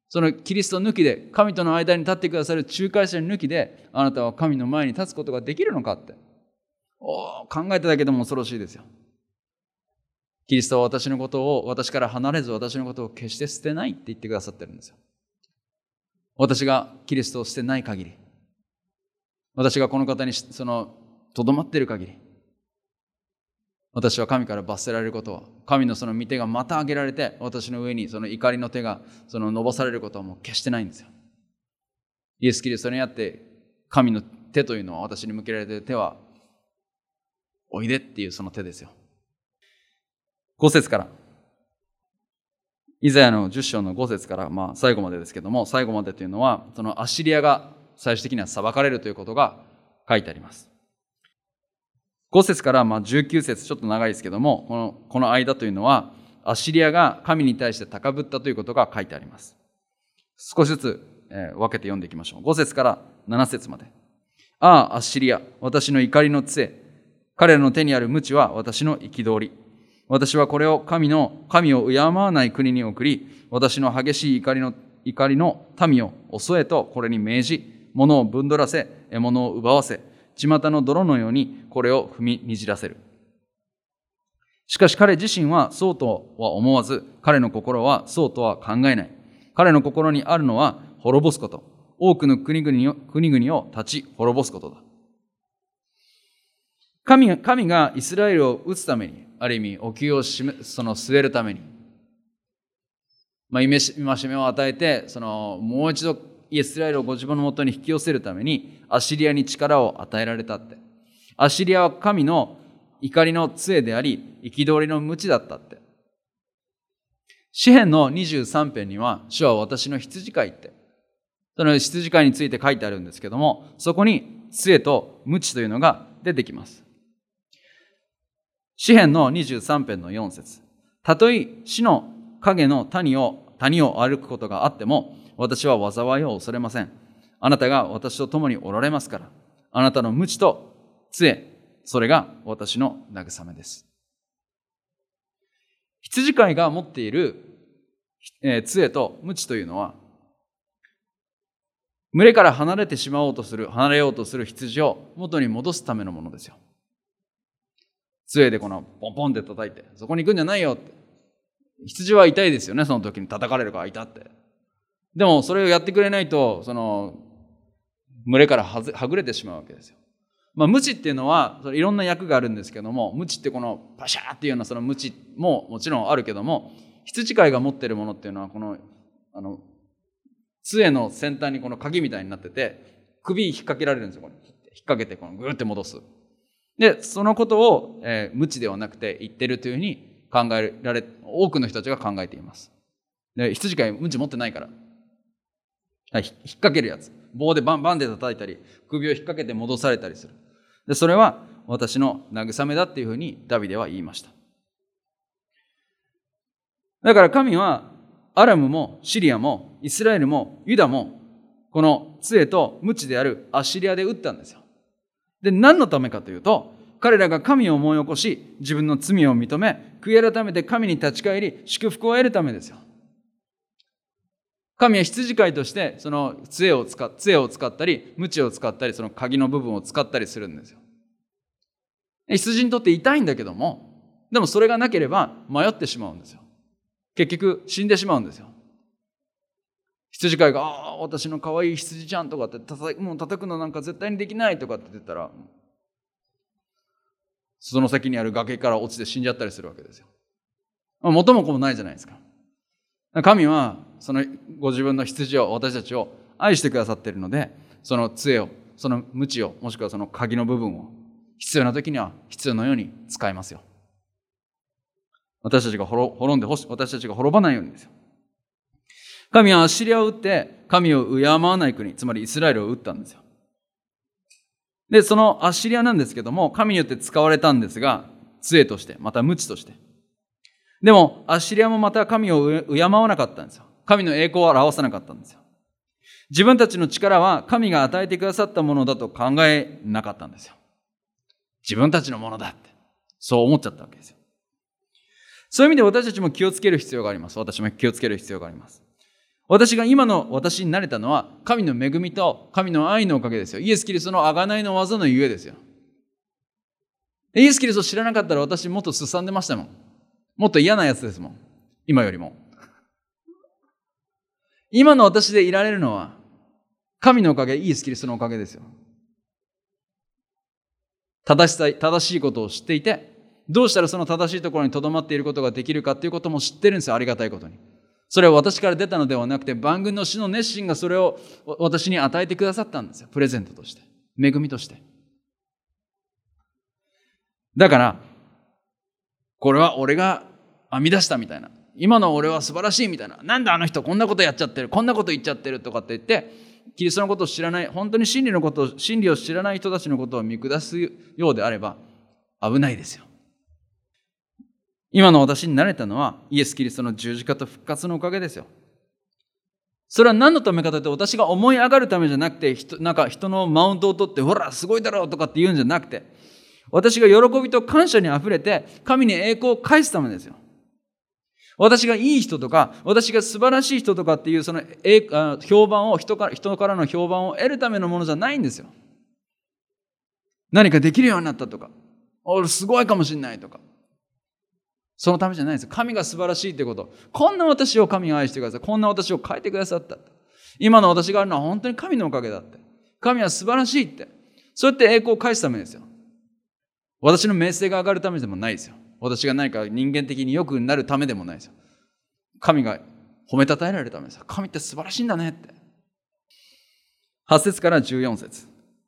そのキリスト抜きで、神との間に立ってくださる仲介者抜きで、あなたは神の前に立つことができるのかって。お考えただけでも恐ろしいですよ。キリストは私のことを、私から離れず私のことを決して捨てないって言ってくださってるんですよ。私がキリストを捨てない限り、私がこの方にそのとどまっている限り、私は神から罰せられることは、神のその御手がまた上げられて、私の上にその怒りの手がその伸ばされることはもう決してないんですよ。イエス・キリストにあって、神の手というのは、私に向けられている手は、おいでっていうその手ですよ。ご節から、イザヤのじゅっ章のご節から、まあ最後までですけども、最後までというのは、そのアッシリアが最終的には裁かれるということが書いてあります。ご節からまあじゅうきゅう節、ちょっと長いですけども、この、この間というのは、アッシリアが神に対して高ぶったということが書いてあります。少しずつ、えー、分けて読んでいきましょう。ご節からなな節まで。ああ、アッシリア、私の怒りの杖。彼らの手にある鞭は私の憤り。私はこれを神の、神を敬わない国に送り、私の激しい怒りの、怒りの民を襲えとこれに命じ、物をぶんどらせ、獲物を奪わせ、巷の泥のようにこれを踏みにじらせる。しかし彼自身はそうとは思わず、彼の心はそうとは考えない。彼の心にあるのは滅ぼすこと。多くの国々を、国々を立ち滅ぼすことだ。神、神がイスラエルを打つために、ある意味、お灸をしめその据えるために、まあ、戒めを与えて、そのもう一度イスラエルをご自分のもとに引き寄せるために、アッシリアに力を与えられたって。アッシリアは神の怒りの杖であり、憤りの鞭だったって。詩編のにじゅうさん編には、主は私の羊飼いって、その羊飼いについて書いてあるんですけども、そこに杖と鞭というのが出てきます。詩編のにじゅうさん編のよん節。たとえ死の影の谷を、谷を歩くことがあっても、私は災いを恐れません。あなたが私と共におられますから、あなたの鞭と杖、それが私の慰めです。羊飼いが持っている、えー、杖と鞭というのは、群れから離れてしまおうとする、離れようとする羊を元に戻すためのものですよ。杖でこのポンポンって叩いて、そこに行くんじゃないよって。羊は痛いですよね、その時に叩かれるから痛って。でもそれをやってくれないと、その群れからはずはぐれてしまうわけですよ。まあ、鞭っていうのは、いろんな役があるんですけども、鞭ってこのパシャーっていうようなその鞭ももちろんあるけども、羊飼いが持っているものっていうのは、この、あの、杖の先端にこの鍵みたいになってて、首引っ掛けられるんですよ。これ引っ掛けてこのぐーって戻す。で、そのことを、えー、鞭ではなくて言ってるというふうに考えられ、多くの人たちが考えています。で、羊飼い鞭持ってないから。はい、引っ掛けるやつ。棒でバンバンで叩いたり、首を引っ掛けて戻されたりする。で、それは私の慰めだっていうふうにダビデは言いました。だから神はアラムもシリアもイスラエルもユダもこの杖と鞭であるアッシリアで撃ったんですよ。で、何のためかというと、彼らが神を思い起こし、自分の罪を認め、悔い改めて神に立ち返り、祝福を得るためですよ。神は羊飼いとしてその杖を使っ、杖を使ったり、鞭を使ったり、その鍵の部分を使ったりするんですよ。羊にとって痛いんだけども、でもそれがなければ迷ってしまうんですよ。結局死んでしまうんですよ。羊飼いが、ああ、私の可愛い羊ちゃんとかって叩く、もう叩くのなんか絶対にできないとかって言ったら、その先にある崖から落ちて死んじゃったりするわけですよ。元も子もないじゃないですか。神はそのご自分の羊を、私たちを愛してくださっているので、その杖を、その鞭を、もしくはその鍵の部分を必要な時には必要なように使いますよ。私たちが滅んでほし、私たちが滅ばないようにですよ。神はアッシリアを撃って神を敬わない国、つまりイスラエルを撃ったんですよ。で、そのアッシリアなんですけども、神によって使われたんですが、杖として、また鞭として。でも、アッシリアもまた神を敬わなかったんですよ。神の栄光を表さなかったんですよ。自分たちの力は神が与えてくださったものだと考えなかったんですよ。自分たちのものだって、そう思っちゃったわけですよ。そういう意味で私たちも気をつける必要があります。私も気をつける必要があります。 私が今の私になれたのは神の恵みと神の愛のおかげですよ。イエス・キリストの贖いの技のゆえですよ。イエス・キリストを知らなかったら私もっとすさんでましたもん。もっと嫌なやつですもん。今よりも。今の私でいられるのは神のおかげ、イエス・キリストのおかげですよ。正しさ、正しいことを知っていて、どうしたらその正しいところに留まっていることができるかということも知ってるんですよ。ありがたいことに。それは私から出たのではなくて、万軍の主の熱心がそれを私に与えてくださったんですよ。プレゼントとして。恵みとして。だから、これは俺が編み出したみたいな。今の俺は素晴らしいみたいな。なんであの人こんなことやっちゃってる。こんなこと言っちゃってるとかって言って、キリストのことを知らない、本当に真理のことを、真理を知らない人たちのことを見下すようであれば危ないですよ。今の私になれたのはイエス・キリストの十字架と復活のおかげですよ。それは何のためかというと、私が思い上がるためじゃなくて、人なんか人のマウントを取って、ほらすごいだろうとかって言うんじゃなくて、私が喜びと感謝にあふれて神に栄光を返すためですよ。私がいい人とか、私が素晴らしい人とかっていうその評判を人から、人からの評判を得るためのものじゃないんですよ。何かできるようになったとか、俺すごいかもしれないとか、そのためじゃないんですよ。神が素晴らしいってこと。こんな私を神が愛してください。こんな私を変えてくださった。今の私があるのは本当に神のおかげだって。神は素晴らしいって。そうやって栄光を返すためですよ。私の名声が上がるためでもないですよ。私が何か人間的に良くなるためでもないですよ。神が褒めたたえられるためですよ。神って素晴らしいんだねって。はち節からじゅうよん節。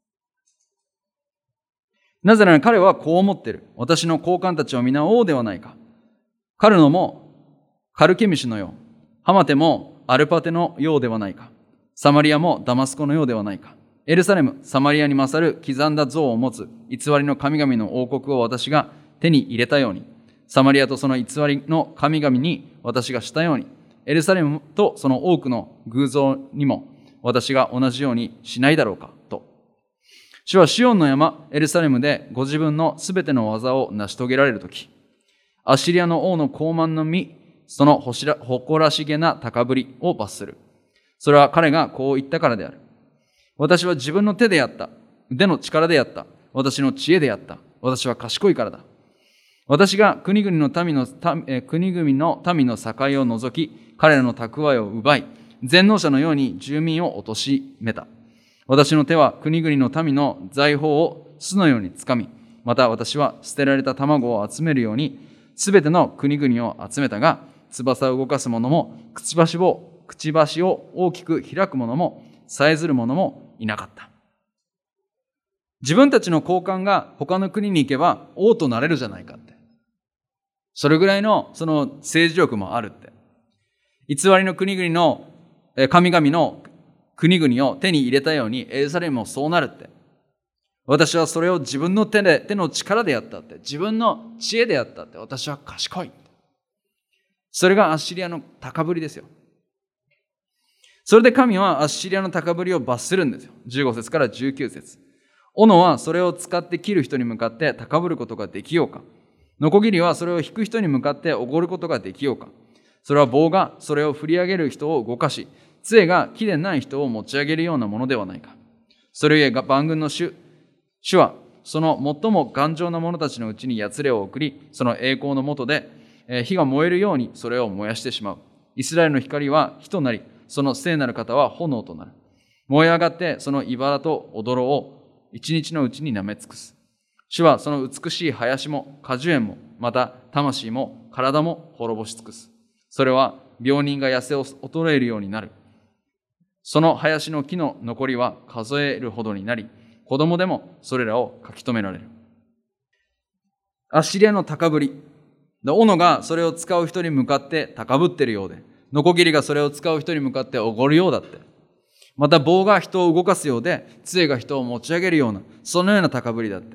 なぜなら彼はこう思っている。私の高官たちを皆王ではないか。カルノもカルケミシュのよう。ハマテもアルパテのようではないか。サマリアもダマスコのようではないか。エルサレム、サマリアに勝る刻んだ像を持つ偽りの神々の王国を私が手に入れたように、サマリアとその偽りの神々に私がしたように、エルサレムとその多くの偶像にも私が同じようにしないだろうかと。主はシオンの山エルサレムでご自分のすべての技を成し遂げられるとき、アッシリアの王の高慢の実、その誇らしげな高ぶりを罰する。それは彼がこう言ったからである。私は自分の手でやった。腕の力でやった。私の知恵でやった。私は賢いからだ。私が国々の民の、国々の民の境を除き、彼らの蓄えを奪い、全能者のように住民を貶めた。私の手は国々の民の財宝を巣のようにつかみ、また私は捨てられた卵を集めるように、すべての国々を集めたが、翼を動かす者も、くちばしを、くちばしを大きく開く者も、さえずる者もいなかった。自分たちの高官が他の国に行けば王となれるじゃないかって。それぐらいのその政治力もあるって。偽りの国々の神々の国々を手に入れたようにエルサレムもそうなるって。私はそれを自分の手で、手の力でやったって。自分の知恵でやったって。私は賢いって。それがアッシリアの高ぶりですよ。それで神はアッシリアの高ぶりを罰するんですよ。じゅうご節からじゅうきゅう節。斧はそれを使って切る人に向かって高ぶることができようか。ノコギリはそれを引く人に向かっておごることができようか。それは棒がそれを振り上げる人を動かし、杖が木でない人を持ち上げるようなものではないか。それゆえ万軍の主、主はその最も頑丈な者たちのうちにやつれを送り、その栄光の下で火が燃えるようにそれを燃やしてしまう。イスラエルの光は火となり、その聖なる方は炎となる。燃え上がってその茨と踊ろを一日のうちに舐め尽くす。主はその美しい林も果樹園も、また魂も体も滅ぼし尽くす。それは病人が痩せ衰えるようになる。その林の木の残りは数えるほどになり、子供でもそれらを書き留められる。アッシリアの高ぶり。斧がそれを使う人に向かって高ぶっているようで、ノコギリがそれを使う人に向かっておごるようだって。また棒が人を動かすようで、杖が人を持ち上げるような、そのような高ぶりだって。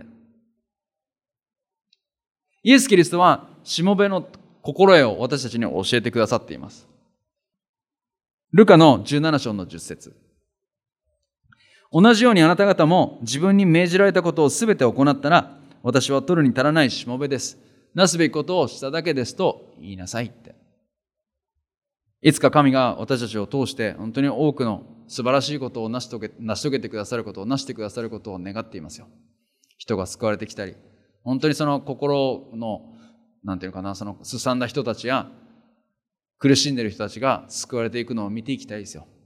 イエス・キリストはしもべの心得を私たちに教えてくださっています。ルカのじゅうなな章のじゅっ節。同じようにあなた方も自分に命じられたことをすべて行ったら、私は取るに足らないしもべです。なすべきことをしただけですと言いなさいって。 いつか神が私たちを通して本当に多くの素晴らしいことを成し遂げ、成し遂げてくださることを成してくださることを願っていますよ。人が救われてきたり、本当にその心の、なんていうのかな、そのすさんだ人たちや苦しんでいる人たちが救われていくのを見ていきたいですよ。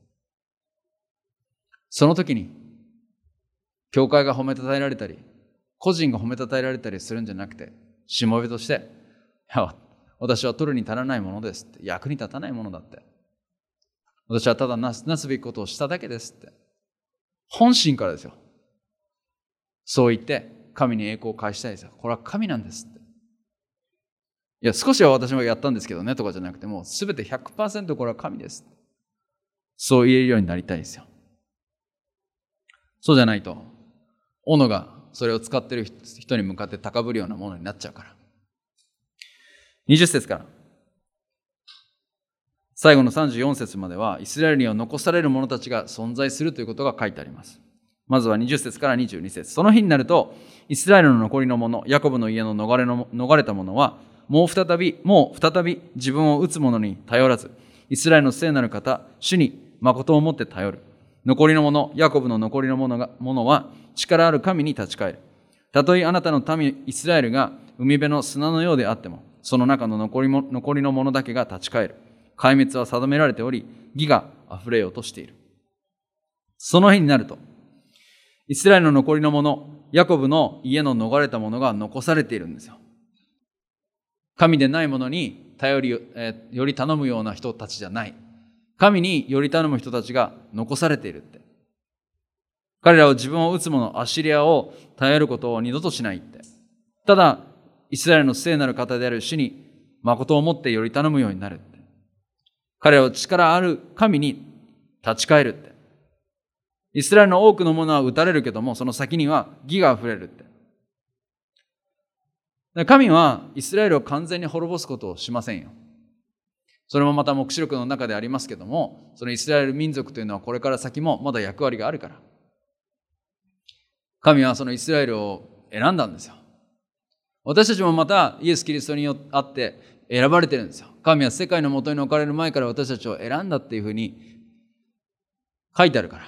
その時に、教会が褒めたたえられたり、個人が褒めたたえられたりするんじゃなくて、しもべとして、いや、私は取るに足らないものですって、役に立たないものだって。私はただなすなすべきことをしただけですって。本心からですよ。そう言って、神に栄光を返したいですよ。これは神なんですって。いや、少しは私もやったんですけどねとかじゃなくて、もうすべて ひゃくパーセント これは神です。そう言えるようになりたいですよ。そうじゃないと、斧がそれを使っている人に向かって高ぶるようなものになっちゃうから。にじゅっ節から最後のさんじゅうよん節までは、イスラエルには残される者たちが存在するということが書いてあります。まずはにじゅっ節からにじゅうに節。その日になると、イスラエルの残りの者、ヤコブの家の逃れの逃れた者は、もう再び、もう再び自分を打つ者に頼らず、イスラエルの聖なる方、主に誠をもって頼る。残りの者、ヤコブの残りの者が者は、力ある神に立ち返る。たとえあなたの民イスラエルが海辺の砂のようであっても、その中の残りも残りの者だけが立ち返る。壊滅は定められており、義が溢れようとしている。その日になると、イスラエルの残りの者、ヤコブの家の逃れた者が残されているんですよ。神でない者に頼り、えー、より頼むような人たちじゃない。神により頼む人たちが残されているって。彼らは自分を打つ者、アシリアを頼ることを二度としないって。ただ、イスラエルの聖なる方である主に誠をもってより頼むようになるって。彼らは力ある神に立ち返るって。イスラエルの多くの者は撃たれるけども、その先には義が溢れるって。神はイスラエルを完全に滅ぼすことをしませんよ。それもまた黙示録の中でありますけども、そのイスラエル民族というのはこれから先もまだ役割があるから。神はそのイスラエルを選んだんですよ。私たちもまたイエス・キリストによって選ばれてるんですよ。神は世界の元に置かれる前から私たちを選んだっていうふうに書いてあるから。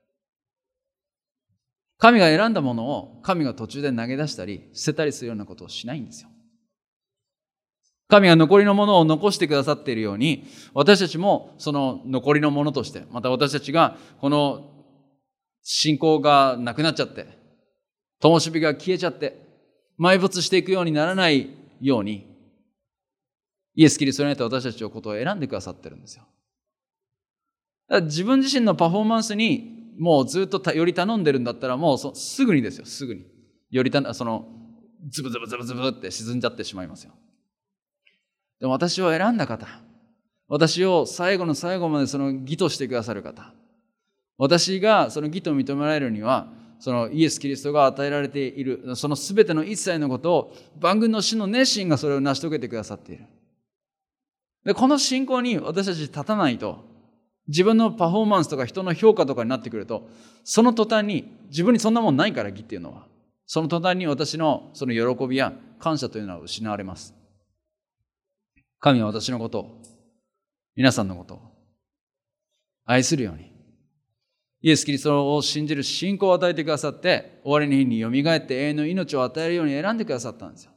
神が選んだものを神が途中で投げ出したり捨てたりするようなことをしないんですよ。神が残りのものを残してくださっているように、私たちもその残りのものとして、また私たちがこの信仰がなくなっちゃって、灯火が消えちゃって、埋没していくようにならないように、イエス・キリストによって私たちのことを選んでくださってるんですよ。だから自分自身のパフォーマンスにもうずっとより頼んでるんだったら、もうそすぐにですよ、すぐに。よりたその、ズブズブズブズブって沈んじゃってしまいますよ。でも私を選んだ方、私を最後の最後までその義としてくださる方、私がその義と認められるには、そのイエス・キリストが与えられている、そのすべての一切のことを、万軍の主の熱心がそれを成し遂げてくださっている。で、この信仰に私たち立たないと、自分のパフォーマンスとか人の評価とかになってくると、その途端に、自分にそんなもんないから義っていうのは、その途端に私のその喜びや感謝というのは失われます。神は私のことを、皆さんのことを愛するように、イエス・キリストを信じる信仰を与えてくださって、終わりの日によみがえって永遠の命を与えるように選んでくださったんですよ。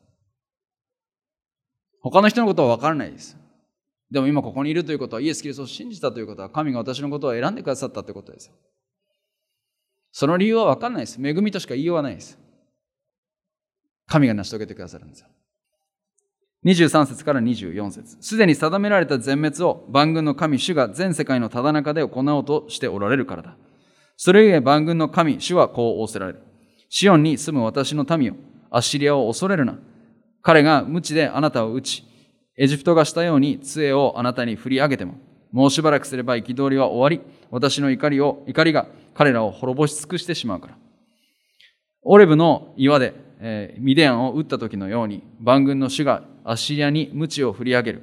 他の人のことは分からないです。でも今ここにいるということは、イエス・キリストを信じたということは、神が私のことを選んでくださったということですよ。その理由は分からないです。恵みとしか言いようがないです。神が成し遂げてくださるんですよ。にじゅうさん節からにじゅうよん節。すでに定められた全滅を万軍の神主が全世界のただ中で行おうとしておられるからだ。それゆえ万軍の神主はこう仰せられる。シオンに住む私の民よ、アッシリアを恐れるな。彼が無知であなたを打ち、エジプトがしたように杖をあなたに振り上げても、もうしばらくすれば憤りは終わり、私の怒りを怒りが彼らを滅ぼし尽くしてしまうから。オレブの岩で、えー、ミディアンを撃った時のように、万軍の主がアッシリアに鞭を振り上げる。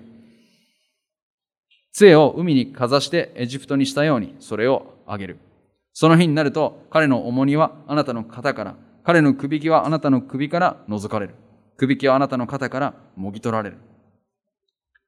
杖を海にかざしてエジプトにしたように、それを上げる。その日になると、彼の重荷はあなたの肩から、彼のくびきはあなたの首から除かれる。くびきはあなたの肩からもぎ取られる。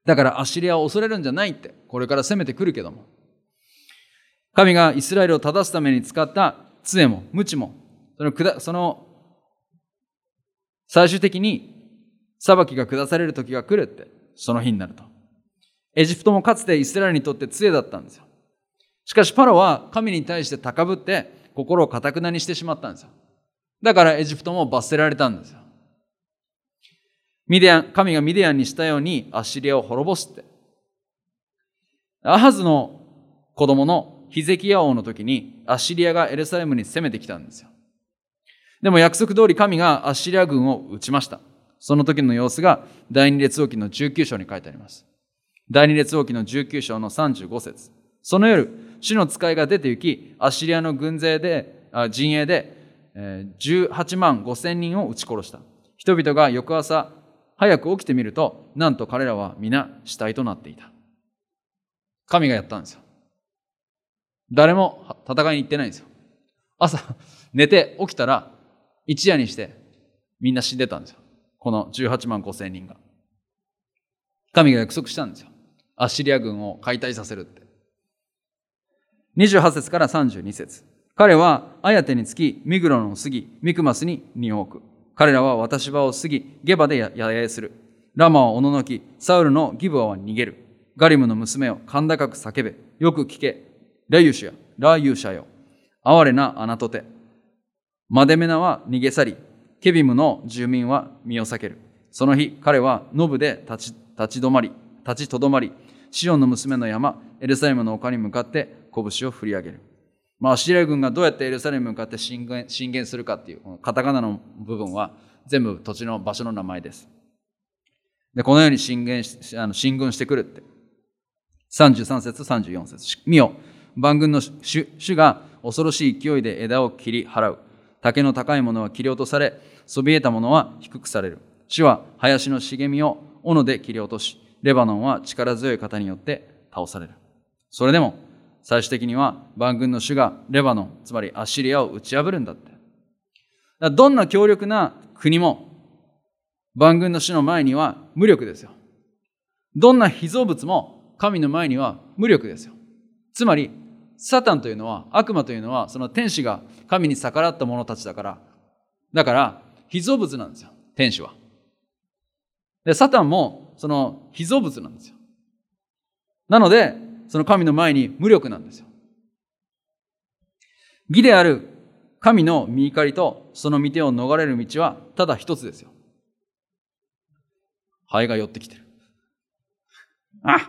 だからアッシリアを恐れるんじゃないって、これから攻めてくるけども。神がイスラエルを正すために使った杖も鞭も、その、その最終的に裁きが下される時が来るって、その日になると。エジプトもかつてイスラエルにとって杖だったんですよ。しかしパロは神に対して高ぶって心を堅くなにしてしまったんですよ。だからエジプトも罰せられたんですよ。ミディアン、神がミディアンにしたようにアッシリアを滅ぼすって。アハズの子供のヒゼキヤ王の時にアッシリアがエルサレムに攻めてきたんですよ。でも約束通り神がアッシリア軍を撃ちました。その時の様子が第二列王記のじゅうきゅう章に書いてあります。第二列王記のじゅうきゅう章のさんじゅうご節。その夜、主の使いが出て行き、アッシリアの軍勢で、陣営でじゅうはちまんごせんにんを撃ち殺した。人々が翌朝早く起きてみると、なんと彼らは皆死体となっていた。神がやったんですよ。誰も戦いに行ってないんですよ。朝寝て起きたら一夜にしてみんな死んでたんですよ。このじゅうはちまんごせんにんが。神が約束したんですよ。アッシリア軍を解体させるって。にじゅうはち節からさんじゅうに節。彼はアヤテにつき、ミグロンを過ぎ、ミクマスに身を置く。彼らは渡し場を過ぎ、ゲバで野営する。ラマはおののき、サウルのギブアは逃げる。ガリムの娘を甲高く叫べ。よく聞け。ラユシャ、ラユシャよ。哀れなアナトテ。マデメナは逃げ去り、ケビムの住民は身を避ける。その日、彼はノブで立ち、立ち止まり、立ちとどまり、シオンの娘の山、エルサレムの丘に向かって拳を振り上げる。まあ、アッシリア軍がどうやってエルサレムに向かって進言、進言するかっていう、このカタカナの部分は全部土地の場所の名前です。で、このように進言し、あの進軍してくるって。さんじゅうさん節、さんじゅうよん節。見よ、万軍の主、主が恐ろしい勢いで枝を切り払う。竹の高いものは切り落とされ、そびえたものは低くされる。主は林の茂みを斧で切り落とし、レバノンは力強い方によって倒される。それでも、最終的には万軍の主がレバノン、つまりアッシリアを打ち破るんだって。だからどんな強力な国も万軍の主の前には無力ですよ。どんな被造物も神の前には無力ですよ。つまりサタンというのは、悪魔というのはその天使が神に逆らった者たちだから、だから被造物なんですよ、天使は。で、サタンもその被造物なんですよ。なのでその神の前に無力なんですよ。義である神の御怒りとその御手を逃れる道はただ一つですよ。ハエが寄ってきてる。あ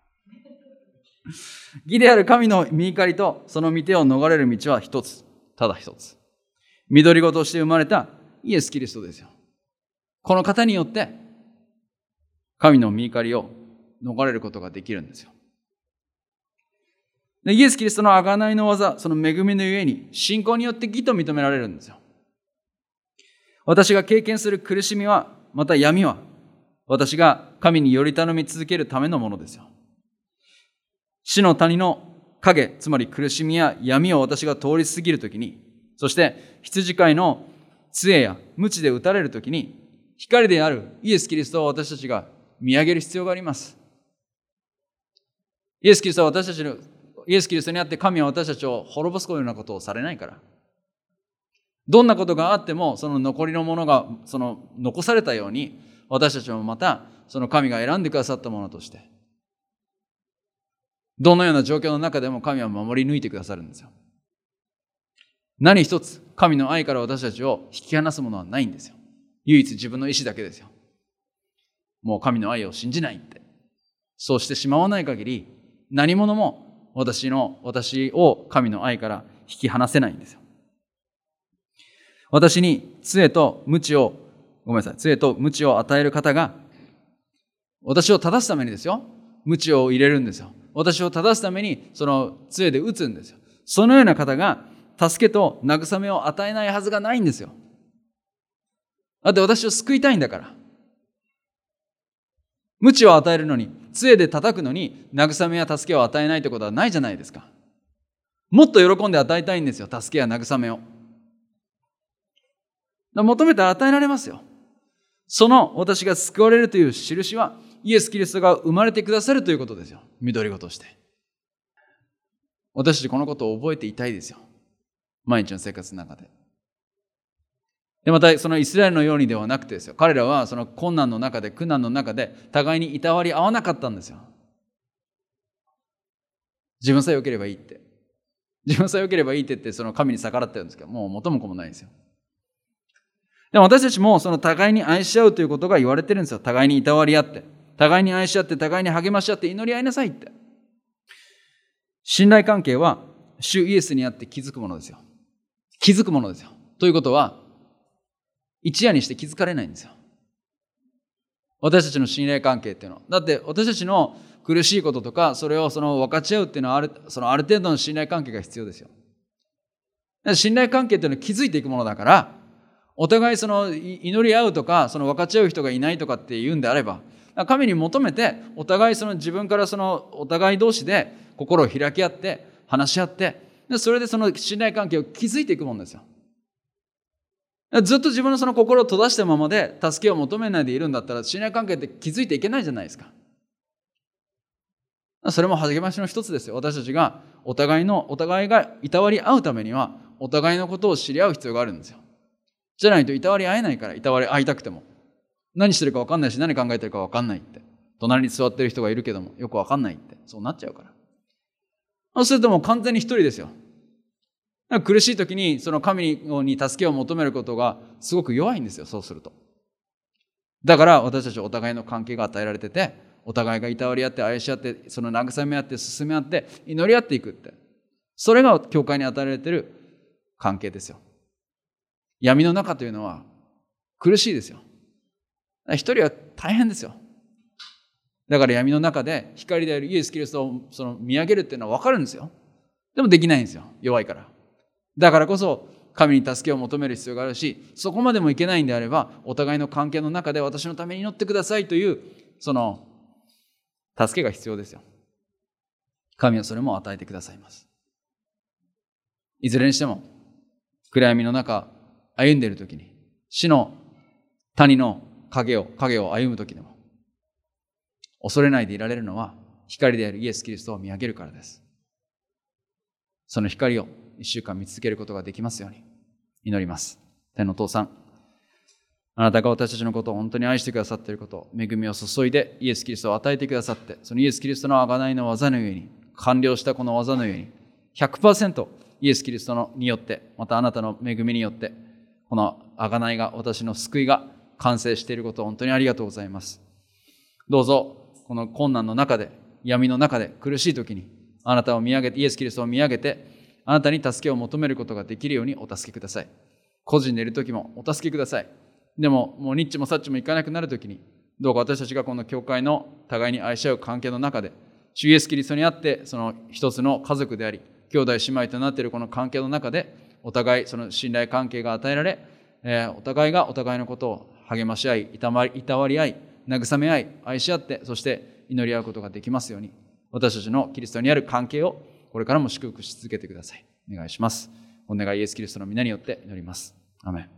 義である神の御怒りとその御手を逃れる道は一つ。ただ一つ。緑子として生まれたイエス・キリストですよ。この方によって神の御怒りを逃れることができるんですよ。でイエス・キリストの贖いの技、その恵みのゆえに信仰によって義と認められるんですよ。私が経験する苦しみは、また闇は、私が神により頼み続けるためのものですよ。死の谷の影、つまり苦しみや闇を私が通り過ぎるときに、そして羊飼いの杖や鞭で打たれるときに、光であるイエス・キリストを私たちが見上げる必要があります。イエス・キリストは私たちのイエス・キリストにあって神は私たちを滅ぼすようなことをされないから。どんなことがあっても、その残りのものがその残されたように、私たちもまたその神が選んでくださったものとして、どのような状況の中でも神は守り抜いてくださるんですよ。何一つ神の愛から私たちを引き離すものはないんですよ。唯一自分の意志だけですよ。もう神の愛を信じないって。そうしてしまわない限り、何者も私の、私を神の愛から引き離せないんですよ。私に杖と鞭を、ごめんなさい、杖と鞭を与える方が、私を正すためにですよ、鞭を入れるんですよ。私を正すために、その杖で打つんですよ。そのような方が、助けと慰めを与えないはずがないんですよ。だって私を救いたいんだから。鞭を与えるのに、杖で叩くのに慰めや助けを与えないってことはないじゃないですか。もっと喜んで与えたいんですよ、助けや慰めを。求めたら与えられますよ。その私が救われるという印は、 イエス・キリストが生まれてくださるということですよ。緑子として。私たちこのことを覚えていたいですよ。毎日の生活の中で。で、またそのイスラエルのようにではなくてですよ。彼らはその困難の中で、苦難の中で互いにいたわり合わなかったんですよ。自分さえ良ければいいって。自分さえ良ければいいって言ってその神に逆らってるんですけど、もう元も子もないですよ。でも私たちもその互いに愛し合うということが言われてるんですよ。互いにいたわり合って。互いに愛し合って、互いに励まし合って祈り合いなさいって。信頼関係は主イエスにあって築くものですよ。築くものですよ。ということは、一夜にして気づかれないんですよ。私たちの信頼関係っていうのは。だって私たちの苦しいこととか、それをその分かち合うっていうのはある、そのある程度の信頼関係が必要ですよ。信頼関係っていうのは築いていくものだから、お互いその祈り合うとか、その分かち合う人がいないとかっていうんであれば、神に求めて、お互いその自分からそのお互い同士で心を開き合って、話し合って、でそれでその信頼関係を築いていくものですよ。ずっと自分のその心を閉ざしたままで助けを求めないでいるんだったら、信頼関係って築いていけないじゃないですか。それも励ましの一つですよ。私たちがお互いの、お互いがいたわり合うためには、お互いのことを知り合う必要があるんですよ。じゃないといたわり合えないから、いたわり合いたくても。何してるか分かんないし、何考えてるか分かんないって。隣に座ってる人がいるけども、よく分かんないって。そうなっちゃうから。そうするともう完全に一人ですよ。苦しい時にその神に助けを求めることがすごく弱いんですよ、そうすると。だから私たちお互いの関係が与えられてて、お互いがいたわり合って愛し合って、その慰め合って進め合って祈り合っていくって。それが教会に与えられている関係ですよ。闇の中というのは苦しいですよ。一人は大変ですよ。だから闇の中で光であるイエス・キリストをその見上げるっていうのは分かるんですよ。でもできないんですよ。弱いから。だからこそ神に助けを求める必要があるし、そこまでもいけないんであれば、お互いの関係の中で私のために祈ってくださいというその助けが必要ですよ。神はそれも与えてくださいます。いずれにしても暗闇の中歩んでいるときに、死の谷の影を影を歩むときでも恐れないでいられるのは、光であるイエス・キリストを見上げるからです。その光を一週間見続けることができますように祈ります。天のお父さん、あなたが私たちのことを本当に愛してくださっていること、恵みを注いでイエス・キリストを与えてくださって、そのイエス・キリストの贖いの技のゆえに、完了したこの技のゆえに ひゃくパーセント イエス・キリストのによって、またあなたの恵みによって、この贖いが、私の救いが完成していることを本当にありがとうございます。どうぞこの困難の中で、闇の中で苦しい時にあなたを見上げて、イエス・キリストを見上げて、あなたに助けを求めることができるようにお助けください。個人でいる時もお助けください。でももうニッチもサッチもいかなくなる時に、どうか私たちがこの教会の互いに愛し合う関係の中で、主イエス・キリストにあってその一つの家族であり、兄弟姉妹となっているこの関係の中で、お互いその信頼関係が与えられ、えー、お互いがお互いのことを励まし合い、いたわり合い、慰め合い、愛し合って、そして祈り合うことができますように、私たちのキリストにある関係をこれからも祝福し続けてください。お願いします。お願いイエス・キリストの皆によって祈ります。アメン。